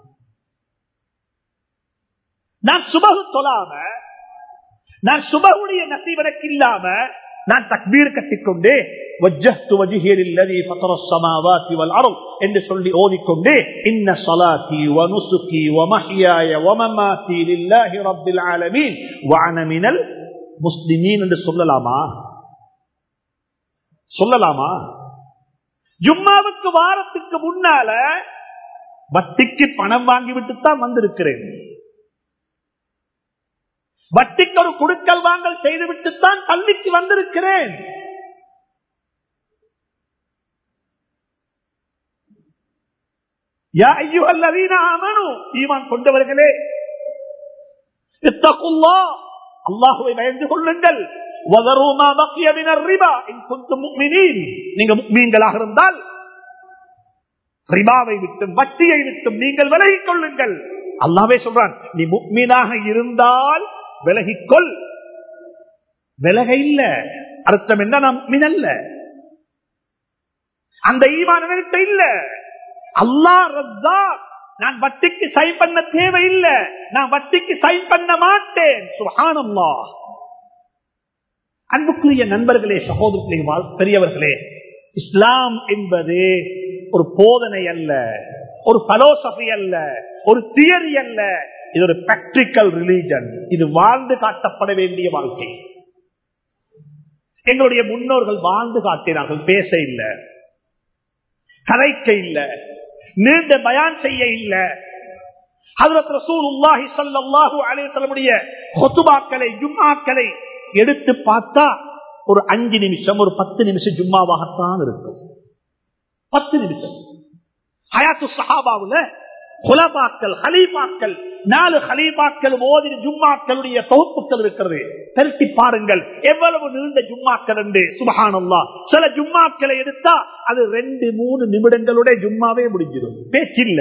நான் சுபகு தொழாம, நான் சுபகுடைய நசீபனுக்கு இல்லாம நான் தக்பீர் கட்டிக்கொண்டு வஜ்ஜஹ்து வஜ்ஹிய லில்லதி ஃபதர ஸமாவாதி வல் அர்த் என்று சொல்லி ஓதிக்கொண்டு இன்ன ஸலாத்தி வ நுசுகி வ மஹ்யாய வ மமாத்தி லில்லாஹி ரப்பில் ஆலமீன் வ அன மினல் முஸ்லிமீன் என்று சொல்லலாமா? சொல்லலாமா? ஜும்மாவுக்கு வாரத்துக்கு முன்னால வட்டிக்கு பணம் வாங்கிவிட்டு தான் வந்திருக்கிறேன், வட்டிக்கு ஒரு குடுக்கல் வாங்கல் செய்துவிட்டு தான் பள்ளிக்கு வந்திருக்கிறேன். யா அய்யுஹல்லதீன ஆமனூ, ஈமான் கொண்டவர்களே, இத்தகுல்லாஹ், அல்லாஹ்வை பயந்து கொள்ளுங்கள். வதரு மா பக்கிய மினர் ரிபா இன் குன்தும் முஃமினீன், நீங்க முஃமின்களாக இருந்தால் ரிபாவை விட்டும் வட்டியை விட்டும் நீங்கள் விலகிக் கொள்ளுங்கள். அல்லாஹ்வே சொல்றான், நீ முஃமினாக இருந்தால் விலகிக்கொள். விலக இல்ல அர்த்தம் என்ன? நான் முஃமின் அல்ல, அந்த ஈமான் என்கிட்ட இல்ல. அல்லாஹ் ரஸாக், நான் வட்டிக்கு சைன் பண்ண தேவையில்லை, நான் வட்டிக்கு சைன் பண்ண மாட்டேன். சுப்ஹானல்லாஹ். அன்புக்குரிய நண்பர்களே, சகோதரர்களே, பெரியவர்களே, இஸ்லாம் என்பது ஒரு போதனை அல்ல, ஒரு பிலோசபி அல்ல, ஒரு தியரி அல்ல. இது ஒரு பிராக்டிக்கல் ரிலிஜன். இது வாழ்ந்து காட்டப்பட வேண்டிய வாழ்க்கை. எங்களுடைய முன்னோர்கள் வாழ்ந்து காட்டினார்கள், பேச இல்ல, கதைக்க இல்ல, நீண்ட பயான் செய்ய இல்ல. ஹஜ்ரத் ரசூலுல்லாஹி ஸல்லல்லாஹு அலைஹி வஸல்லமுடைய குதுபாக்களை, ஜும்ஆக்களை எடுத்து பார்த்தா ஒரு அஞ்சு நிமிஷம், ஒரு பத்து நிமிஷம் ஜும்மாவாகத்தான் இருக்கும். பத்து நிமிஷம். ஹயாத்து ஸஹாபாவுல குலபாக்கள், ஹலீஃபாக்கள், நாலு ஹலீஃபாக்கள் ஓதின ஜும்மாக்களுடைய தொகுப்புகள் இருக்கிறது. திருத்தி பாருங்கள் எவ்வளவு நீண்ட ஜும்மாக்கள் என்று. சுப்ஹானல்லாஹ். சில ஜும்மாக்களை எடுத்தா அது ரெண்டு மூணு நிமிடங்களுடைய ஜும்மாவே முடிஞ்சிடும். பேச்சில்ல,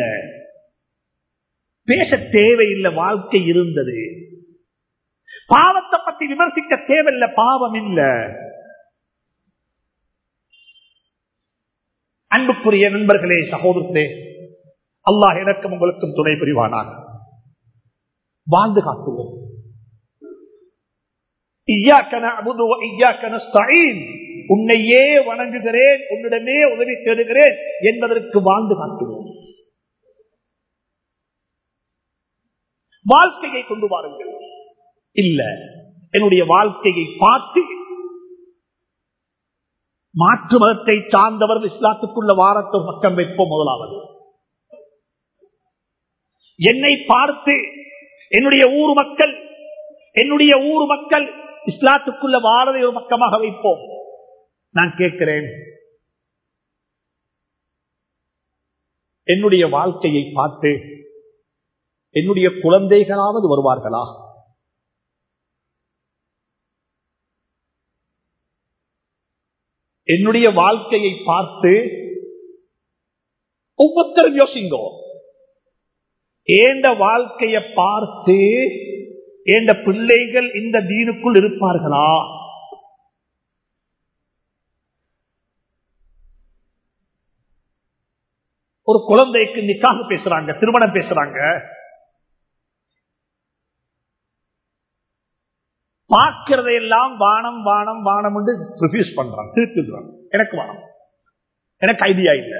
பேச தேவையில்லை, வாழ்க்கை இருந்தது. பாவத்தை பற்றி விமர்சிக்க தேவையில்லை, பாவம் இல்ல. அன்புக்குரிய நண்பர்களே, சகோதரர்களே, அல்லாஹ் எனக்கும் உங்களுக்கும் துணை புரிவானாக. வாழ்ந்து காட்டுவோம். இய்யாக நஅ்புது வ இய்யாக நஸ்தஈன், உன்னையே வணங்குகிறேன், உன்னிடமே உதவி தேடுகிறேன் என்பதற்கு வாழ்ந்து காட்டுவோம். வாழ்க்கையை கொண்டு வாருங்கள். இல்ல, என்னுடைய வாழ்க்கையை பார்த்து மாற்று மதத்தை சார்ந்தவர்கள் இஸ்லாத்துக்குள்ள வாரத்தை பக்கம் வைப்போம். முதலாவது என்னை பார்த்து என்னுடைய ஊர் மக்கள், என்னுடைய ஊர் மக்கள் இஸ்லாத்துக்குள்ள வாரதை ஒரு பக்கமாக வைப்போம். நான் கேட்கிறேன், என்னுடைய வாழ்க்கையை பார்த்து என்னுடைய குழந்தைகளாவது வருவார்களா? என்னுடைய வாழ்க்கையை பார்த்து ஒவ்வொருத்தரும் யோசிங்கோ, ஏண்ட வாழ்க்கையை பார்த்து ஏண்ட பிள்ளைகள் இந்த தீனுக்குள் இருப்பார்களா? ஒரு குழந்தைக்கு நிக்காஹ் பேசுறாங்க, திருமணம் பேசுறாங்க, பார்க்கிறதையெல்லாம் வானம் வானம் வானம் என்று ரிஃப்யூஸ் பண்றாங்க, திருப்பிடுறாங்க. எனக்கு வானம், எனக்கு ஐடியா இல்லை.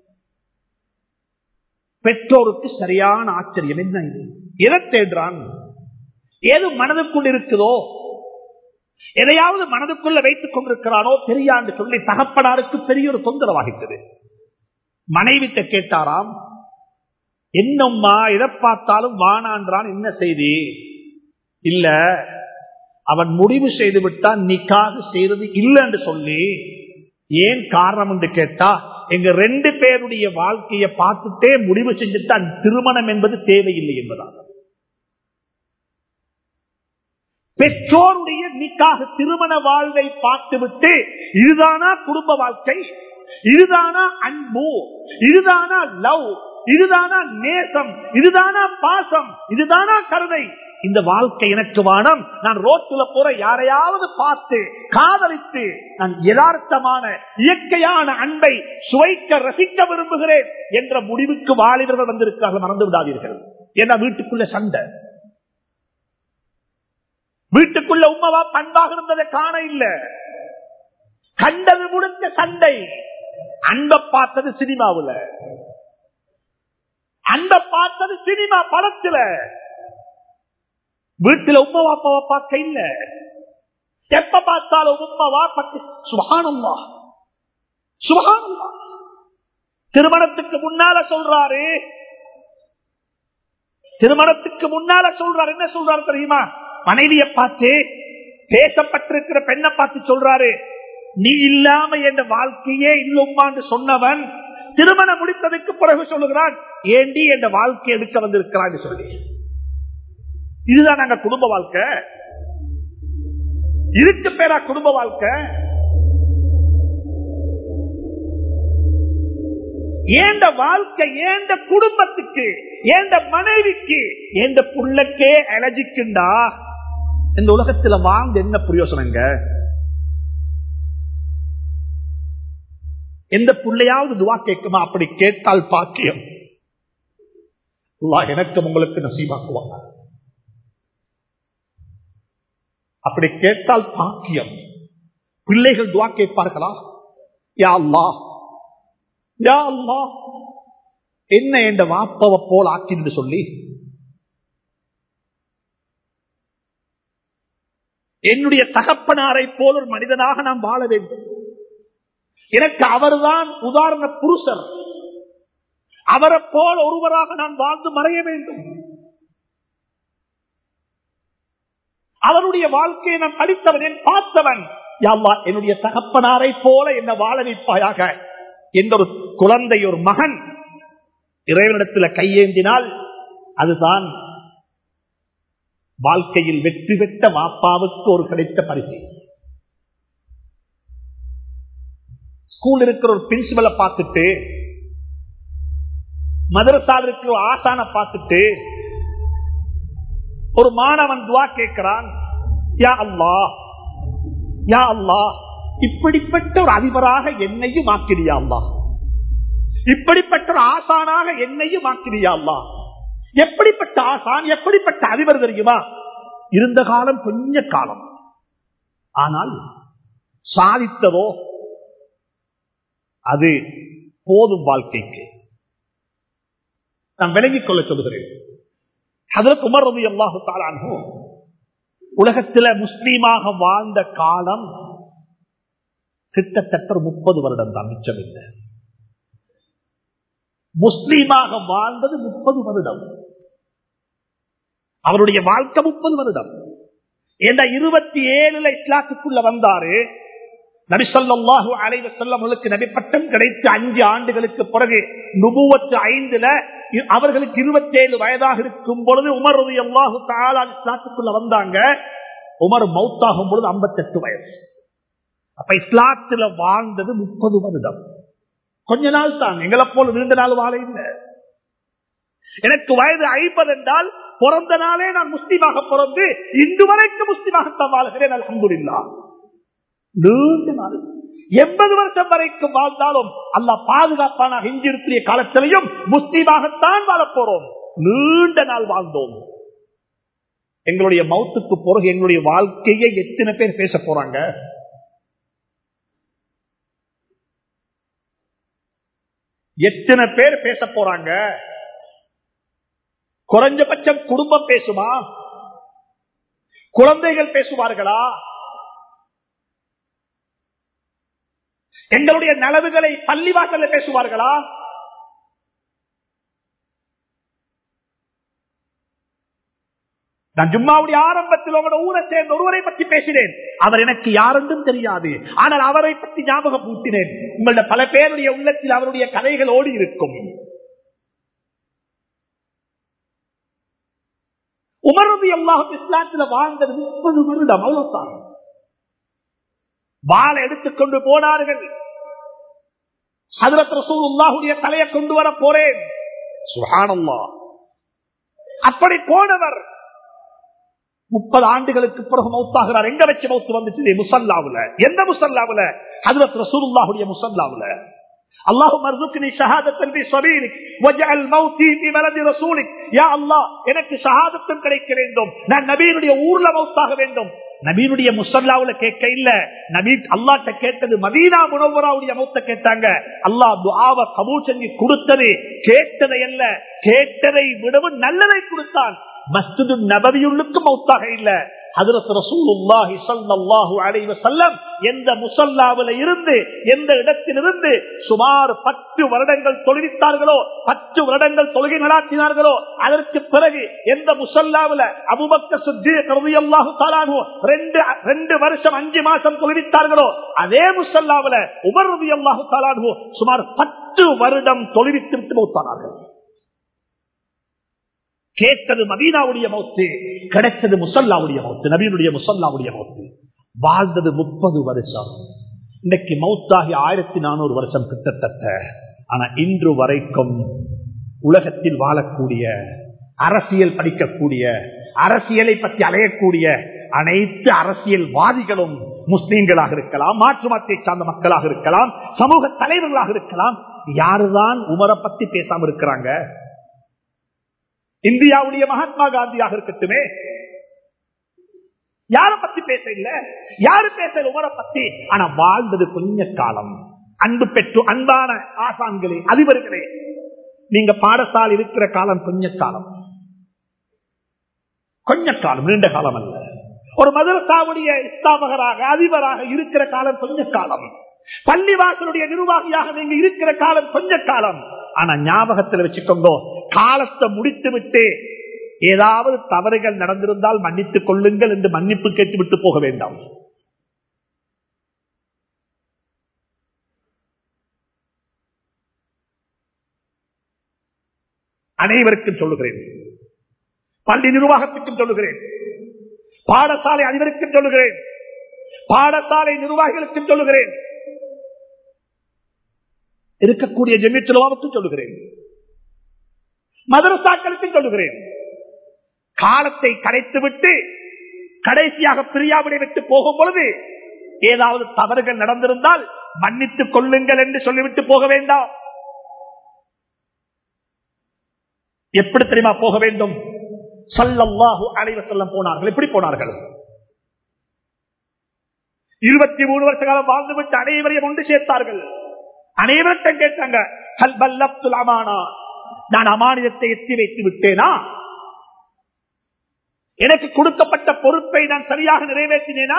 பெற்றோருக்கு சரியான ஆச்சரியம். என்ன இது? எதை தேடுறான்? ஏது மனதுக்குள் இருக்குதோ, எதையாவது மனதுக்குள்ள வைத்துக் கொண்டிருக்கிறானோ தெரியாது சொல்லி தகப்பனாருக்கு பெரிய ஒரு தொந்தரவாகிட்டது. மனைவிட்ட கேட்டாராம், என்னம்மா எதை பார்த்தாலும் வானான்றான், என்ன செய்தி? இல்ல, அவன் முடிவு செய்து விட்டான் நிக்காஹ் செய்யறது இல்லை என்று சொல்லி ஏன் காரணம் என்று கேட்டா, எங்க ரெண்டு பேருடைய வாழ்க்கையை பார்த்துட்டே முடிவு செஞ்சுட்டு திருமணம் என்பது தேவையில்லை என்பதாக. பெற்றோருடைய நிக்காக திருமண வாழ்வை பார்த்துவிட்டு இதுதானா குடும்ப வாழ்க்கை, இதுதானா அன்பு, இதுதானா லவ், இதுதானா நேசம், இதுதானா பாசம், இதுதானா கருணை, இந்த வாழ்க்கை எனக்கு வானம், நான் ரோட்டுல போற யாரையாவது பார்த்து காதலித்து நான் யதார்த்தமான இயற்கையான அன்பை சுவைக்க ரசிக்க விரும்புகிறேன் என்ற முடிவுக்கு வாலிபர்கள் வந்திருக்கிறார்கள். மறந்து விடாதீர்கள். ஏன்னா வீட்டுக்குள்ள சண்டை, வீட்டுக்குள்ள உம்மவா பண்பாக இருந்ததை காண இல்ல, கண்டது முழுக்க சண்டை. அன்பை பார்த்தது சினிமாவுல, அன்பை பார்த்தது சினிமா படத்துல, வீட்டுல உம்மவா அப்பாவை பார்க்க இல்ல. எப்ப பார்த்தாலும் உம்மவா பட்டு சுபஹானல்லாஹ் சுபஹானல்லாஹ். திருமணத்துக்கு முன்னால சொல்றாரு, திருமணத்துக்கு முன்னால சொல்றாரு, என்ன சொல்றாரு தெரியுமா? மனைவியை பார்த்து, பேசப்பட்டிருக்கிற பெண்ணை பார்த்து சொல்றாரு, நீ இல்லாம என் வாழ்க்கையே இல்லும்மான்னு சொன்னவன் திருமணம் முடித்ததுக்கு பிறகு சொல்லுகிறான், ஏண்டி என் வாழ்க்கை எடுக்க வந்திருக்கிறான்னு சொல்லி. இதுதான் நாங்க குடும்ப வாழ்க்கை, இதுக்கு பேரா குடும்ப வாழ்க்கை. ஏண்ட வாழ்க்கை, ஏண்ட குடும்பத்துக்கு, ஏண்ட மனைவிக்கு, ஏண்ட புள்ளக்கே அலர்ஜிக்குண்டா இந்த உலகத்துல வாழ்ந்து என்ன பிரயோசனங்க? எந்த புள்ளையாவது துவா கேட்குமா? அப்படி கேட்டால் பாக்கியம் அல்லாஹ் எனக்கு உங்களுக்கு நசீபாக்குவாங்க. அப்படி கேட்டால் பாக்கியம். பிள்ளைகள் துவா கேட்பார்களா? யா அல்லாஹ், யா அல்லாஹ், என்ன என்ற வாப்பவ போல் ஆக்கின்னு சொல்லி என்னுடைய தகப்பனாரை போல் ஒரு மனிதனாக நாம் வாழ வேண்டும். எனக்கு அவர்தான் உதாரண புருஷர், அவரை போல் ஒருவராக நான் வாழ்ந்து மறைய வேண்டும். அவருடைய வாழ்க்கையை நான் படித்தவன், என் பார்த்தவன். யா அல்லாஹ், என்னுடைய தகப்பனாரை போல என்ன வாழ வைப்பாயாக என்ற ஒரு குழந்தை, ஒரு மகன் இறைவனிடத்தில் கையேந்தினால் அதுதான் வாழ்க்கையில் வெற்றி பெற்ற வாப்பாவுக்கு ஒரு கிடைத்த பரிசு. ஸ்கூல் இருக்கிற ஒரு பிரின்சிபலை பார்த்துட்டு, மதரசாவில் இருக்கிற ஒரு ஆசானை பார்த்துட்டு ஒரு மாணவன் துவா கேட்கிறான், யா அல்லாஹ், யா அல்லாஹ், இப்படிப்பட்ட ஒரு அதிபராக என்னையும் ஆக்கிறியா அல்லாஹ், இப்படிப்பட்ட ஒரு ஆசானாக என்னையும் ஆக்கிறியா அல்லாஹ். எப்படிப்பட்ட ஆசான், எப்படிப்பட்ட அதிபர் தெரியுமா? இருந்த காலம் கொஞ்ச காலம், ஆனால் சாதித்ததோ அது போதும் வாழ்க்கைக்கு. நான் விளங்கிக் கொள்ள சொல்கிறேன். ஹஜ்ரத் உமர் ரலியல்லாஹு தஆலா அன்ஹு உலகத்தில் முஸ்லீமாக வாழ்ந்த காலம் கிட்டத்தட்ட முப்பது வருடம் தான், மிச்சமில்லை. முஸ்லீமாக வாழ்ந்தது முப்பது வருடம், அவருடைய வாழ்க்கை முப்பது வருடம். ஏன்னா இருபத்தி ஏழுல இஸ்லாத்துக்குள்ள வந்தாரு. நபி ஸல்லல்லாஹு அலைஹி வஸல்லம் அவர்களுக்கு நபி பட்டம் கிடைத்து அஞ்சு ஆண்டுகளுக்கு பிறகு நுபுவத்து ஐந்துல அவர்களுக்கு இருபத்தி ஏழு வயதாக இருக்கும் பொழுது உமர் ரலியல்லாஹு தஆலா இஸ்லாத்துக்குள்ள வந்தாங்க. உமர் மௌத்தாகும் பொழுது ஐம்பத்தி எட்டு வயசு. அப்ப இஸ்லாத்துல வாழ்ந்தது முப்பது வருடம். கொஞ்ச நாள் தான், எங்களை போல நீண்ட நாள் வாழ இல்லை. எனக்கு வயது ஐம்பது என்றால் பிறந்த நாளே நான் முஸ்லீமாக பிறந்து இன்று வரைக்கும் முஸ்லீமாகத்தான் வாழ்கிறேன். அல்ஹம்துலில்லாஹ். நீண்ட நாள் எண்பது வருஷம் வரைக்கும் வாழ்ந்தாலும் அல்லாஹ் பாதுகாப்பான இஞ்சிருக்கிற காலத்திலையும் முஸ்லீமாகத்தான் வாழ போறோம். நீண்ட நாள் வாழ்ந்தோம். எங்களுடைய மௌத்துக்கு பிறகு எங்களுடைய வாழ்க்கையை எத்தனை பேர் பேச போறாங்க? எத்தனை பேர் பேச போறாங்க? குறைஞ்சபட்சம் குடும்பம் பேசுமா? குழந்தைகள் பேசுவார்களா? எங்களுடைய நலவுகளை பள்ளிவாசல்ல பேசுவார்களா? நான் ஜும்மாவுடைய ஆரம்பத்தில் உங்களோட ஊரை சேர்ந்த ஒருவரை பற்றி பேசினேன். அவர் எனக்கு யாரென்றும் தெரியாது, ஆனால் அவரை பற்றி ஞாபகம் ஊட்டினேன். உங்களோட பல பேருடைய உள்ளத்தில் அவருடைய கதைகள் ஓடி இருக்கும். உமர் ரலியல்லாஹு இஸ்லாத்தில் வாழ்ந்தது முப்பது வருடம். அவ்வளவுதான். வாளை எடுத்துக்கொண்டு போனார்கள். ஹஜ்ரத் ரசூலுல்லாஹுடைய தலையை கொண்டு வர போறேன். சுப்ஹானல்லாஹ். அப்படி போனவர் முப்பது ஆண்டுகளுக்கு பிறகு மௌத்தாகிறார். எங்க வச்சு மௌத்து வந்துச்சு? முஸல்லாவுல. எந்த முஸல்லாவுல? ஹஜ்ரத் ரசூலுல்லாஹுடைய முஸல்லாவுல. அல்லாஹும்ம அர்ஸுக்னி ஷஹாதத்தன் ஃபீ ஸபீலிக் வஜஅல் மௌத்தி ஃபீ பலதி ரசூலிக். யா அல்லாஹ், எனக்கு ஷஹாதத்தும் கிடைக்க வேண்டும், நான் நபியினுடைய ஊர்ல மௌத்தாக வேண்டும். நபியினுடைய முஸல்லாவுல கேட்க இல்ல, நபி அல்லாஹ்ட்ட கேட்டது மதீனா முனவ்வராவுடைய மௌத்த கேட்டாங்க. அல்லாஹ் துஆவை கபூல் செஞ்சு கொடுத்தது கேட்டதை அல்ல, கேட்டதை விடவும் நல்லதை கொடுத்தான். மஸ்ஜிது நபவியுள்ளுக்கு மௌத்தாக இல்ல. ஹஜ்ரத் ரசூலுல்லாஹி ஸல்லல்லாஹு அலைஹி வஸல்லம் எந்த முஸல்லாவில இருந்து, எந்த இடத்திலிருந்து சுமார் பத்து வருடங்கள் தொழுவித்தார்களோ, பத்து வருடங்கள் தொழுகை நடாத்தினார்களோ, அதற்கு பிறகு எந்த முஸல்லாவில அபூபக்கர் சித்தீக் ரலியல்லாஹு தஆலா அன்ஹு ரெண்டு ரெண்டு வருஷம் அஞ்சு மாசம் தொழுவித்தார்களோ, அதே முஸல்லாவில உமர் ரலியல்லாஹு தஆலா அன்ஹு சுமார் பத்து வருடம் தொழுவித்து மௌத்தானார்கள். கேட்டது மதீனாவுடைய மௌத்து, கிடைத்தது முஸல்லாவுடைய மௌத்து, நபியினுடைய முஸல்லாவுடைய மௌத்து. வாழ்ந்தது முப்பது வருஷம். இன்னைக்கு மௌத்தாகி ஆயிரத்தி நானூறு வருஷம் கிட்டத்தட்ட. ஆனா இன்று வரைக்கும் உலகத்தில் வாழக்கூடிய, அரசியல் படிக்கக்கூடிய, அரசியலை பற்றி அலையக்கூடிய அனைத்து அரசியல்வாதிகளும் முஸ்லீம்களாக இருக்கலாம், மாற்று மதத்தை சார்ந்த மக்களாக இருக்கலாம், சமூக தலைவர்களாக இருக்கலாம், யாருதான் உமரை பத்தி பேசாம இருக்கிறாங்க? இந்தியாவுடைய மகாத்மா காந்தியாக இருக்கட்டுமே, யார பத்தி பேச இல்ல, யாரு பேச உமரை பத்தி. ஆனா வாழ்ந்தது கொஞ்ச காலம். அன்பு பெற்று அன்பான ஆசான்களே, அதிபர்களே, நீங்க பாடசாலை இருக்கிற காலம் கொஞ்ச காலம், கொஞ்ச காலம், நீண்ட காலம் அல்ல. ஒரு மதரசாவுடைய இஸ்லாமகராக அதிபராக இருக்கிற காலம் கொஞ்ச காலம். பள்ளிவாசலுடைய நிர்வாகியாக நீங்க இருக்கிற காலம் கொஞ்ச காலம். ஆனா ஞாபகத்தில் வச்சுக்கோங்க, காலத்தை முடித்து விட்டு ஏதாவது தவறுகள் நடந்திருந்தால் மன்னித்துக் கொள்ளுங்கள் என்று மன்னிப்பு கேட்டு விட்டு போக வேண்டாம். அனைவருக்கும் சொல்லுகிறேன், பள்ளி நிர்வாகத்துக்கும் சொல்லுகிறேன், பாடசாலை அதிபருக்கும் சொல்லுகிறேன், பாடசாலை நிர்வாகிகளுக்கும் சொல்லுகிறேன், இருக்கக்கூடிய ஜமீயத்துலமாவுக்கும் சொல்லுகிறேன், மதரசாக்களுக்கும் சொல்லுகிறேன். காலத்தை கடைத்துவிட்டு கடைசியாக பிரியாவிடை விட்டு போகும் பொழுது ஏதாவது தவறுகள் நடந்திருந்தால் மன்னித்துக் கொள்ளுங்கள் என்று சொல்லிவிட்டு போக வேண்டாம். எப்படி தெரியுமா போக வேண்டும்? ஸல்லல்லாஹு அலைஹி வஸல்லம் போனார்கள். எப்படி போனார்கள்? இருபத்தி மூணு வருஷ காலம் வாழ்ந்துவிட்டு அனைவரையும் ஒன்று சேர்த்தார்கள். அனைவர்கிட்ட கேட்டாங்க, ஹல் பல்லக்துல் அமானா, நான் அமானிதத்தை எத்தி வைத்து விட்டேனா? எனக்கு கொடுக்கப்பட்ட பொறுப்பை நான் சரியாக நிறைவேற்றினேனா?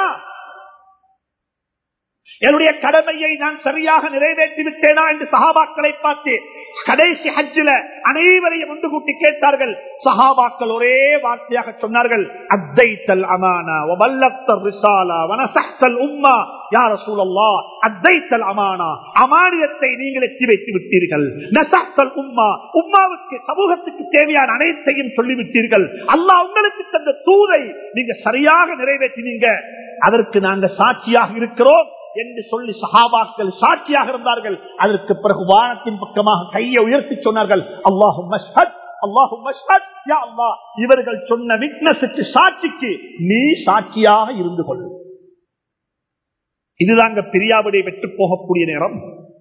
என்னுடைய கடமையை நான் சரியாக நிறைவேற்றி விட்டேனா என்று சஹாபாக்களை பார்த்து கடைசி ஹஜ்ஜில அனைவரையும் ஒன்று கூட்டி கேட்டார்கள். சஹாபாக்கள் ஒரே வார்த்தையாக சொன்னார்கள், அத்தைத்தல் அமானா வ பல்லக்த ரிசாலா வ நஸஹ்தல் உம்மா. யா ரசூலல்லாஹ், அத்தைத்தல் அமானா, அமானியத்தை நீங்கள் எத்தி வைத்து விட்டீர்கள். நஸஹ்தல் உம்மா, உம்மாவுக்கு சமூகத்துக்கு தேவையான அனைத்தையும் சொல்லிவிட்டீர்கள். அல்லாஹ் உங்களுக்கு தந்த தூதை நீங்க சரியாக நிறைவேற்றினீங்க, அதற்கு நாங்கள் சாட்சியாக இருக்கிறோம் என்று சொல்லி சஹாபாக்கள் சாட்சியாக இருந்தார்கள். அதற்கு பிறகு வானத்தின் பக்கமாக கையை உயர்த்தி சொன்னார்கள், அல்லாஹும்ம ஷ்ஹத், அல்லாஹும்ம ஷ்ஹத், யா அல்லாஹ், இவர்கள் சொன்ன விட்னஸுக்கு, சாட்சிக்கு நீ சாட்சியாக இருந்து கொள். இதுதாங்க பிரியாவிடை வெட்டு போகக்கூடிய நேரம்.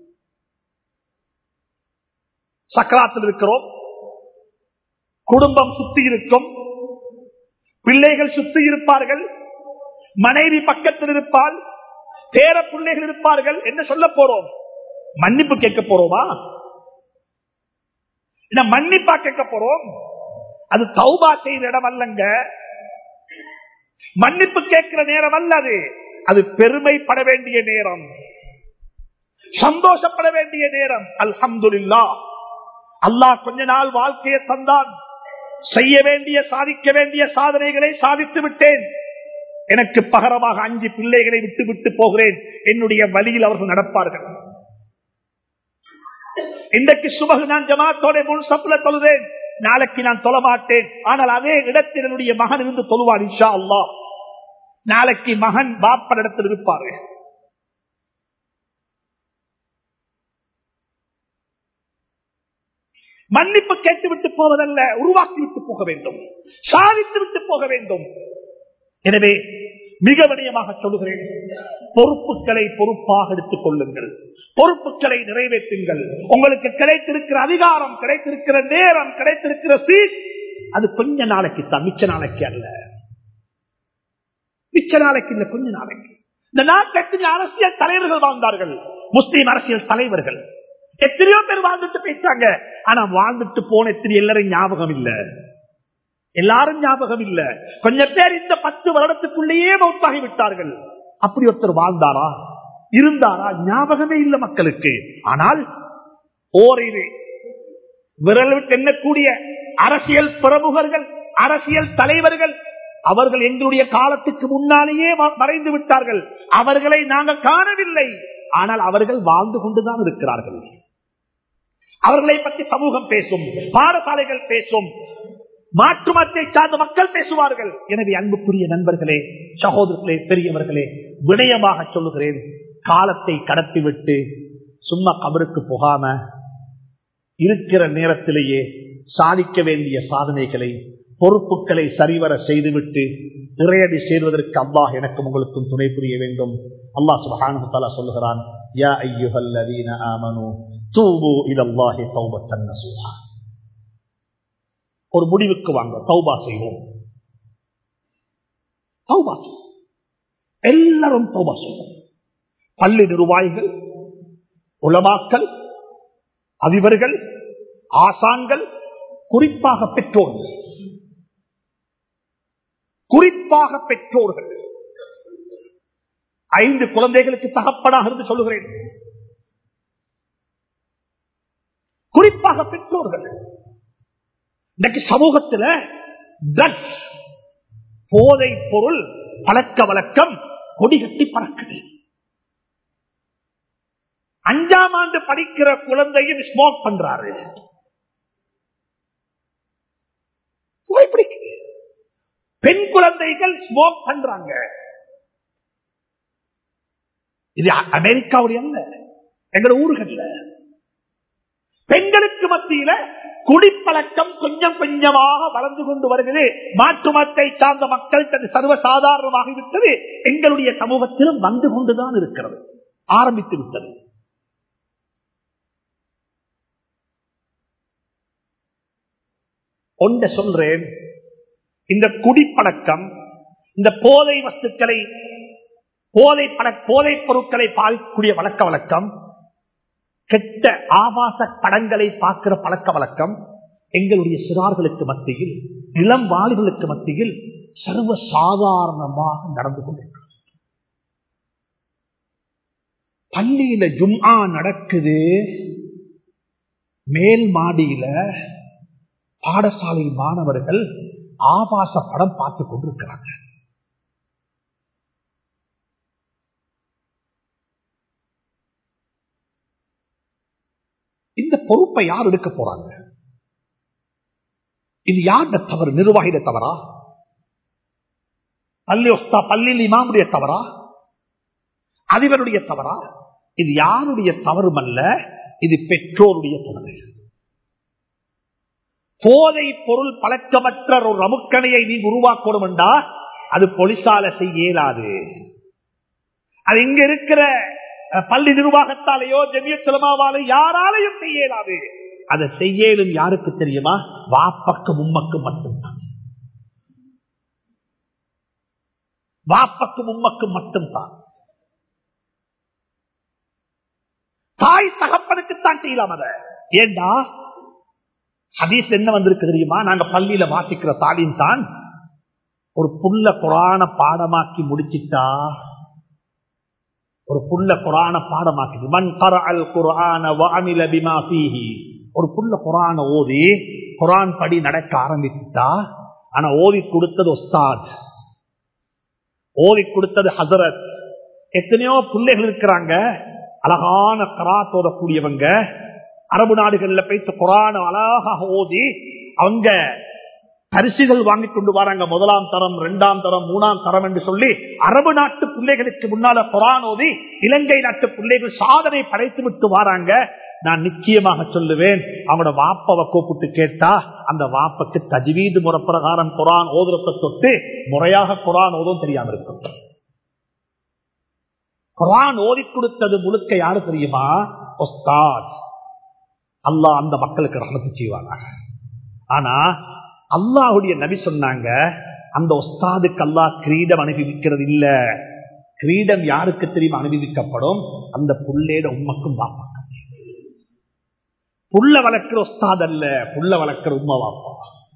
சக்கராத்தில் இருக்கிறோம், குடும்பம் சுத்தி இருக்கும், பிள்ளைகள் சுத்தி இருப்பார்கள், மனைவி பக்கத்தில் இருப்பாள், பேர பிள்ளைகள் இருப்பார்கள். என்ன சொல்ல போறோம்? மன்னிப்பு கேட்க போறோமா? மன்னிப்பா கேட்க போறோம்? அது தௌபா செய்த இடம் அல்லங்க, மன்னிப்பு கேட்கிற நேரம் அல்ல அது. அது பெருமைப்பட வேண்டிய நேரம், சந்தோஷப்பட வேண்டிய நேரம். அல்ஹம்துலில்லாஹ், அல்லாஹ் கொஞ்ச நாள் வாழ்க்கையை தந்தான், செய்ய வேண்டிய சாதிக்க வேண்டிய சாதனைகளை சாதித்து விட்டேன். எனக்கு பகரமாக அஞ்சு பிள்ளைகளை விட்டு விட்டு போகிறேன். என்னுடைய வழியில் அவர்கள் நடப்பார்கள். இன்றைக்கு சுபகு நான் ஜமாத்தோட முழு சப்புல தொழுதேன். நாளைக்கு நான் தொழ மாட்டேன். ஆனால் அதே இடத்தில் என்னுடைய மகன் இருந்து தொழுவார் இன்ஷா அல்லாஹ். நாளைக்கு மகன் பாப்பர் இடத்தில் இருப்பாரு. மன்னிப்பு கேட்டுவிட்டு போவதல்ல, உருவாக்கி விட்டு போக வேண்டும், சாதித்து விட்டு போக வேண்டும். எனவே மிக வினயமாக சொல்லுகிறேன், பொறுப்புகளை பொறுப்பாக எடுத்துக் கொள்ளுங்கள், பொறுப்புகளை நிறைவேற்றுங்கள். உங்களுக்கு கிடைத்திருக்கிற அதிகாரம், கிடைத்திருக்கிற நேரம், கிடைத்திருக்கிற சீட், அது கொஞ்ச நாளைக்கு தான், மிச்ச நாளைக்கு அல்ல. மிச்ச நாளைக்கு இல்ல, கொஞ்ச நாளைக்கு. இந்த நாட்டுக்கு அரசியல் தலைவர்கள் வாழ்ந்தார்கள், முஸ்லீம் அரசியல் தலைவர்கள் எத்தனையோ பேர் வாழ்ந்துட்டு பேசாங்க. ஆனா வாழ்ந்துட்டு போன எத்தனை எல்லாரும் ஞாபகம் இல்ல, எல்லாரும் ஞாபகம் இல்ல. கொஞ்சம் பேர் இந்த பத்து வருடத்துக்குள்ளேயே மௌத்தாகி விட்டார்கள். அப்படி ஒருத்தர் வாழ்ந்தாரா, இருந்தாரா, ஞாபகமே இல்ல மக்களுக்கு. ஆனால் ஓரிரு விரல் விட்டு எண்ணக்கூடிய அரசியல் பிரமுகர்கள், அரசியல் தலைவர்கள், அவர்கள் எங்களுடைய காலத்துக்கு முன்னாலேயே மறைந்து விட்டார்கள். அவர்களை நாங்கள் காணவில்லை. ஆனால் அவர்கள் வாழ்ந்து கொண்டுதான் இருக்கிறார்கள். அவர்களை பற்றி சமூகம் பேசும், பாடசாலைகள் பேசும், மாற்று மதத்தை சார்ந்த மக்கள் பேசுவார்கள். எனவே அன்புக்குரிய நண்பர்களே, சகோதரர்களே, பெரியவர்களே, விடயமாக சொல்லுகிறேன், காலத்தை கடத்திவிட்டு சும்மா கபருக்கு போகாம இருக்கிற நேரத்திலேயே சாதிக்க வேண்டிய சாதனைகளை, பொறுப்புகளை சரிவர செய்துவிட்டு இறையடி சேர்வதற்கு அல்லாஹ் எனக்கும் உங்களுக்கும் துணை புரிய வேண்டும். அல்லாஹ் சுப்ஹானஹு வ தஆலா சொல்லுகிறான், யா அய்யுஹல்லதீன ஆமனூ தூபு இலல்லாஹி தௌபத்தன் நஸூஹா. ஒரு முடிவுக்கு வாங்க, தௌபா செய்வோம். தௌபா எல்லாரும் தௌபா செய்வோம். பள்ளி நிர்வாகிகள், உலமாக்கள், அதிபர்கள், ஆசான்கள், குறிப்பாக பெற்றோர்கள், குறிப்பாக பெற்றோர்கள். ஐந்து குழந்தைகளுக்கு தகப்பனாக இருந்து சொல்லுகிறேன், குறிப்பாக பெற்றோர்கள். இன்றைக்கு சமூகத்தில் ட்ரக்ஸ், போதை பொருள் பழக்க வழக்கம் கொடிகட்டி பறக்குது. அஞ்சாம் ஆண்டு படிக்கிற குழந்தையும் ஸ்மோக் பண்றாரு, புகைப்பிடிக்குது. பெண் குழந்தைகள் ஸ்மோக் பண்றாங்க. இது அமெரிக்காவுடைய அல்ல, எங்க ஊர்கள்ல பெண்களுக்கு மத்தியில குடிப்பழக்கம் கொஞ்சம் கொஞ்சமாக வளர்ந்து கொண்டு வருகிறது. மாற்று மதத்தை சார்ந்த மக்கள் தன் சர்வசாதாரணமாகிவிட்டது. எங்களுடைய சமூகத்திலும் வந்து கொண்டுதான் இருக்கிறது, ஆரம்பித்து விட்டது. ஒன்றை சொல்றேன், இந்த குடிப்பழக்கம், இந்த போதை வஸ்துக்களை, போதை போதை பொருட்களை பாதிக்கக்கூடிய வழக்க வழக்கம், கெட்ட ஆபாச படங்களை பார்க்கிற பழக்க வழக்கம் எங்களுடைய சிறார்களுக்கு மத்தியில், இளம் வாலிபர்களுக்கு மத்தியில் சர்வ சாதாரணமாக நடந்து கொண்டிருக்கிறது. பள்ளியில ஜும்ஆ நடக்குது, மேல் மாடியில பாடசாலை மாணவர்கள் ஆபாச படம் பார்த்துக் கொண்டிருக்கிறாங்க. இந்த பொறுப்பை யார் எடுக்க போறாங்க? இது யாருடைய தவறு? நிர்வாகிட தவறா? பள்ளி ஒஸ்தா பள்ளியில் இமாமுடைய தவறா? அதிபருடைய தவறா? இது யாருடைய தவறும் அல்ல, இது பெற்றோருடைய தவறு. போதை பொருள் பழக்கமற்ற ஒரு ரமுக்கணையை நீ உருவாக்கணும் என்றா அது போலீசால செய்ய இயலாது. அது இங்க இருக்கிற பள்ளி நிர்வாகத்தாலேயோ ஜமியத் உலமாவாலே யாராலையும் செய்ய இயலாது. அதை செய்யலும் யாருக்கு தெரியுமா? வாப்பக்கும் உம்மக்கும் மட்டும்தான். வாப்பக்கும் உம்மக்கும் மட்டும்தான். தாய் தகப்பனுக்குத்தான் செய்யலாம். அதை ஏண்டா ஹதீஸ் என்ன வந்திருக்கு தெரியுமா? நாங்க பள்ளியில வாசிக்கிற தாலின் தான், ஒரு புள்ள குரான பாடமாக்கி முடிச்சிட்டா, ஒரு புள்ள குரான பாடமாக்கி, மன் கரஅல் குர்ஆன வஅமில பிமா ஃபீஹி, ஒரு புள்ள குரான ஓதி குர்ஆன் படி நடக்க ஆரம்பிச்சுட்டா, ஆனா ஓதி கொடுத்தது உஸ்தாத், ஓதி கொடுத்தது ஹஸரத். எத்தனையோ பிள்ளைகள் இருக்கிறாங்க அழகான கராத் ஓதக்கூடியவங்க, அரபு நாடுகள்ல போயிட்டு குர்ஆன் அழகாக ஓதி அவங்க பரிசுகள் வாங்கி கொண்டு வராங்க. முதலாம் தரம், இரண்டாம் தரம், மூணாம் தரம் என்று சொல்லி அரபு நாட்டு பிள்ளைகளுக்கு முன்னால குர்ஆன் ஓதி இலங்கை நாட்டு பிள்ளைகள் சாதனை படைத்து விட்டு வராங்க. நான் நிச்சயமாக சொல்லுவேன், அவனோட வாப்பவை கூப்பிட்டு கேட்டா அந்த வாப்பக்கு தஜ்வீது முறை பிரகாரம் குர்ஆன் ஓதுறத தொட்டு முறையாக குர்ஆன் ஓதும் தெரியாம இருக்கும். குர்ஆன் ஓதி கொடுத்தது முழுக்க யாரு தெரியுமா? உஸ்தாத். அல்லாஹ் அந்த மக்களுக்கு ரஹ்மத்து செய்வாங்க. ஆனா அல்லாஹ்வுடைய நபி சொன்னாங்க, அந்த உஸ்தாதுக்கு அல்லாஹ் கிரீடம் அனுபவிக்கிறது இல்ல. கிரீடம் யாருக்கு தெரியுமா அனுபவிக்கப்படும்? அந்த புள்ளேட உம்மக்கும் வாப்பாக்கும். புள்ள வளர்க்கிற உஸ்தாத் அல்ல, புள்ள வளர்க்கிற உம்மா வாப்பா.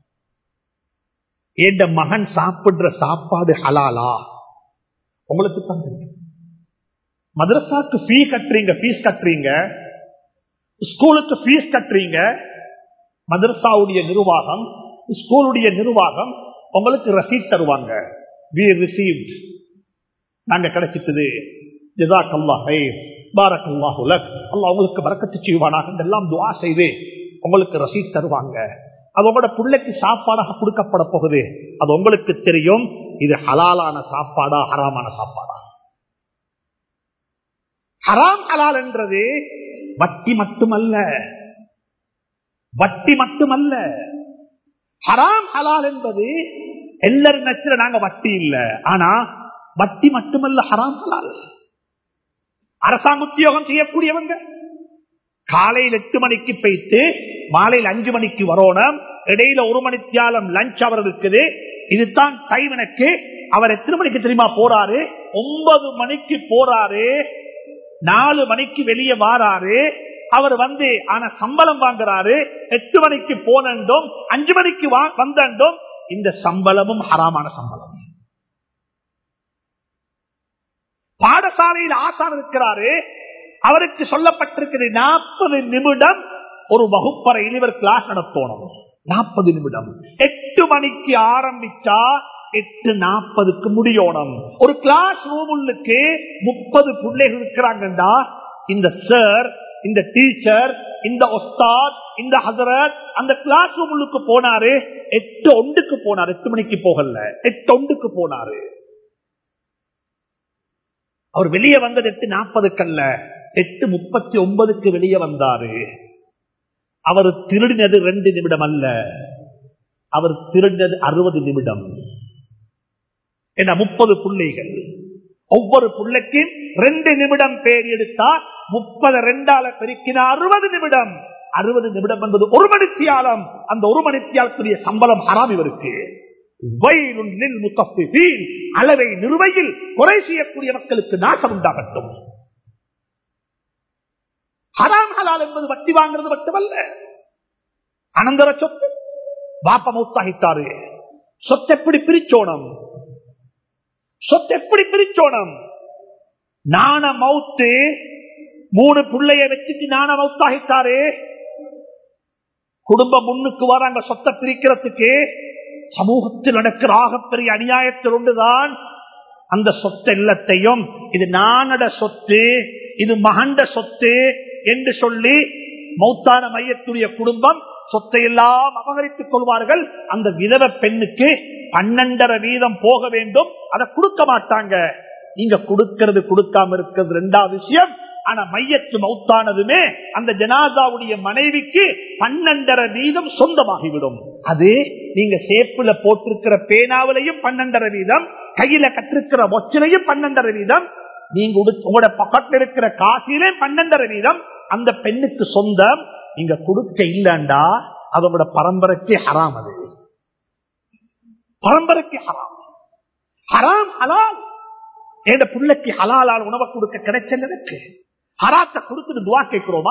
என் மகன் சாப்பிடுற சாப்பாடு ஹலாலா உங்களுக்கு தான் தெரியும். மதரசாக்கு ஃபீ கட்டுறீங்க, ஃபீஸ் கட்டுறீங்க, ஸ்கூலுக்கு ஃபீஸ் கட்டுறீங்க. மதரசாவுடைய நிர்வாகம், ஸ்கூலுடைய நிர்வாகம் உங்களுக்கு ரசீட் தருவாங்க. we received, நாங்க கிடைச்சிட்டது, ஜஸாக்கல்லாஹ் ஹைர், பாரக்கல்லாஹு லக், அல்லாஹ் உங்களுக்கு பரக்கத்து செய்வானாக எல்லாம் துஆ செய்து உங்களுக்கு ரசீட் தருவாங்க. அது உங்களோட பிள்ளைக்கு சாப்பாடாக கொடுக்கப்பட போகுது. அது உங்களுக்கு தெரியும் இது ஹலாலான சாப்பாடா ஹராமான சாப்பாடா. ஹராம் ஹலால் என்றது வட்டி மட்டுமல்ல, வட்டி மட்டுமல்ல. ஹராம் ஹலால் என்பது எல்லாரும் நினைச்ச நாங்க வட்டி இல்ல, ஆனா வட்டி மட்டுமல்ல ஹராம் ஹலால். அரசாங்க உத்தியோகம் செய்யக்கூடியவங்க காலையில் எட்டு மணிக்கு போயிட்டு மாலையில் அஞ்சு மணிக்கு வரணும். இடையில ஒரு மணி தியாலம் லஞ்ச் அவர் இருக்குது. இதுதான் டைம் எனக்கு. அவர் எத்தனை மணிக்கு தெரியுமா போறாரு? ஒன்பது மணிக்கு போறாரு, நாலு மணிக்கு வெளியே வாராரு. அவர் வந்து ஆனா சம்பளம் வாங்குறாரு. எட்டு மணிக்கு போனோம், அஞ்சு மணிக்கு வந்தோம். இந்த சம்பளமும் ஹராமான சம்பளம். பாடசாலையில் ஆசான் இருக்கிறாரு, அவருக்கு சொல்லப்பட்டிருக்கிறது நாற்பது நிமிடம் ஒரு வகுப்பறையில் இவர் கிளாஸ் நடத்தணும். நாற்பது நிமிடம். எட்டு மணிக்கு ஆரம்பிச்சா எட்டு நாற்பதுக்கு முடியணும். ஒரு கிளாஸ் ரூமுக்கு முப்பது பிள்ளைகள் இருக்கிறாங்கன்னா இந்த சார், இந்த டீச்சர், இந்த உஸ்தாத், இந்த ஹஸரத் அந்த கிளாஸ் ரூமுக்கு போனாரு. எட்டு ஒன்றுக்கு போனாரு, எட்டு மணிக்கு போகல, எட்டு ஒன்றுக்கு போனாரு. அவர் வெளியே வந்தது எட்டு நாற்பதுக்கு அல்ல, எட்டு முப்பத்தி ஒன்பதுக்கு வெளியே வந்தாரு. அவர் திருடினது ரெண்டு நிமிடம் அல்ல, அவர் திருடினது அறுபது நிமிடம். என்ன, முப்பது பிள்ளைகள், ஒவ்வொரு பிள்ளைக்கும் ரெண்டு நிமிடம் பேர் எடுத்தா முப்பது ரெண்டால பெருக்கின அறுபது நிமிடம். அறுபது நிமிடம் என்பது ஒரு மணித்தியாலம். அந்த ஒரு மணித்தியாலத்துடைய சம்பளம் ஹராம் இவருக்கு. அளவை நிறுவையில் குறை செய்யக்கூடிய மக்களுக்கு நாசம் உண்டாகட்டும். ஹராம் ஹலால் என்பது வட்டி வாங்குறது மட்டுமல்ல, அனந்தர சொத்து. பாப்பா மௌத்தாகிட்டாரு, சொத்து எப்படி பிரிச்சோணும்? சொத்து எப்படி பிரிச்சோணும்? நாண மௌத்து, மூணு பிள்ளைய வச்சுட்டு நாண மௌத்தாகிட்டாரு. குடும்பம் முன்னுக்கு வராங்க சொத்தை பிரிக்கிறதுக்கு. சமூகத்தில் நடக்கிற ஆகப்பெரிய அநியாயத்தில் ஒன்றுதான் அந்த சொத்து எல்லாத்தையும் இது நானட சொத்து, இது மகண்ட சொத்து என்று சொல்லி மௌத்தான மையத்துடைய குடும்பம் சொத்தை எல்லாம் அபகரித்துக் கொள்வார்கள். அந்த விதவ பெண்ணுக்கு பன்னெண்டரை வீதம் போக வேண்டும், அதை கொடுக்க மாட்டாங்க. நீங்க கொடுக்கிறது கொடுக்காம இருக்கிறது ரெண்டாவது விஷயம். ஆனா மையத்து மௌத்தானதுமே அந்த ஜனாதாவுடைய மனைவிக்கு பன்னெண்டரை வீதம் சொந்தமாகிவிடும். அது நீங்க சேப்புல போட்டிருக்கிற பேனாவிலையும் பன்னெண்டரை வீதம், கையில கற்றிருக்கிற மொச்சிலையும் பன்னெண்டரை வீதம், நீங்க உங்களோட பக்கத்தில் இருக்கிற காசிலே பன்னெண்டரை வீதம் அந்த பெண்ணுக்கு சொந்தம். நீங்க கொடுக்க இல்லண்டா அதோட பரம்பரைக்கு ஹராம். அது பரம்பரைக்கு ஹராம். ஹராம் ஹலால். என் பிள்ளைக்கு ஹலாலால் உணவை கொடுக்க கிடைச்சதுக்கு ஹராத்தை கொடுத்துட்டு துவா கேட்கிறோமா?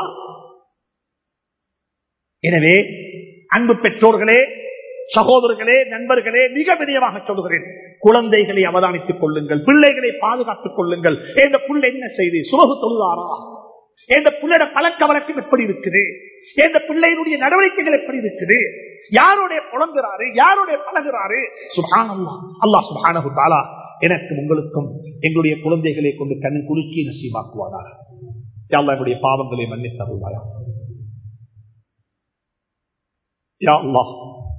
எனவே அன்பு பெற்றோர்களே, சகோதரர்களே, நண்பர்களே, மிக வினயமாக சொல்கிறேன், குழந்தைகளை அவதானித்துக் கொள்ளுங்கள், பிள்ளைகளை பாதுகாத்துக் கொள்ளுங்கள். என் பிள்ளை என்ன செய்து சுமகு தொழுதாரா? என் பிள்ளையோட பழக்க வழக்கம் எப்படி இருக்குது? என்ற பிள்ளையினுடைய நடவடிக்கைகள் எப்படி இருக்குது, யாரோடைய புலங்குறாரு, யாரோடைய பழகுறாரு. சுப்ஹானல்லாஹ். அல்லாஹ் சுப்ஹானஹு தஆலா எனக்கும் உங்களுக்கும் எங்களுடைய குழந்தைகளை கொண்டு கண் குலுக்கி நசீபாக்குவானாக. யா அல்லாஹ் என்னுடைய பாவங்களை மன்னித்து அருள்வாயா. யா அல்லாஹ்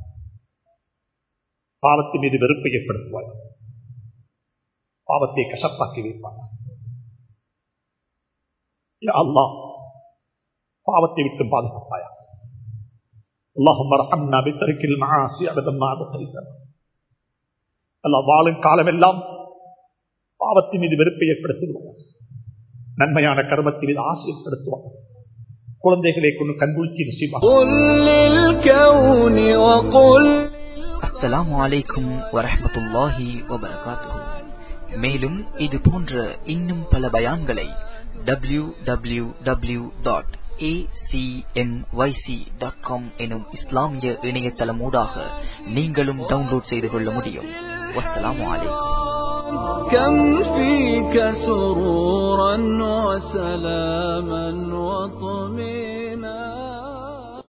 பாவத்தின் மீது வெறுப்பை ஏற்படுத்துவாயா, பாவத்தை கசப்பாக்கி வைப்பாயா. யா அல்லாஹ் பாவத்தை விட்டு பாதுகாப்பாயா. اللهم ارحمنا بترك المعاصي ابدا ما بقيتنا. அல்லாஹ் வாழும் காலமெல்லாம் பாவத்தின் மீது வெறுப்பை ஏற்படுத்துவார், நன்மையான கர்மத்தின் மீது ஆசை ஏற்படுத்துவார். குழந்தைகளை கொண்டு கண்குளிச்சி நசீபா. அஸ்ஸலாமு அலைக்கும் வரஹ்மத்துல்லாஹி வபரகாத்துஹு. மேலும் இது போன்ற இன்னும் பல பயான்களை W W W dot A C M Y C dot com எனும் இஸ்லாமிய இணையதளமூடாக நீங்களும் டவுன்லோட் செய்து கொள்ள முடியும். வஸ்ஸலாமு அலைக்கும். كم فيك سرورا وسلاما وطهورا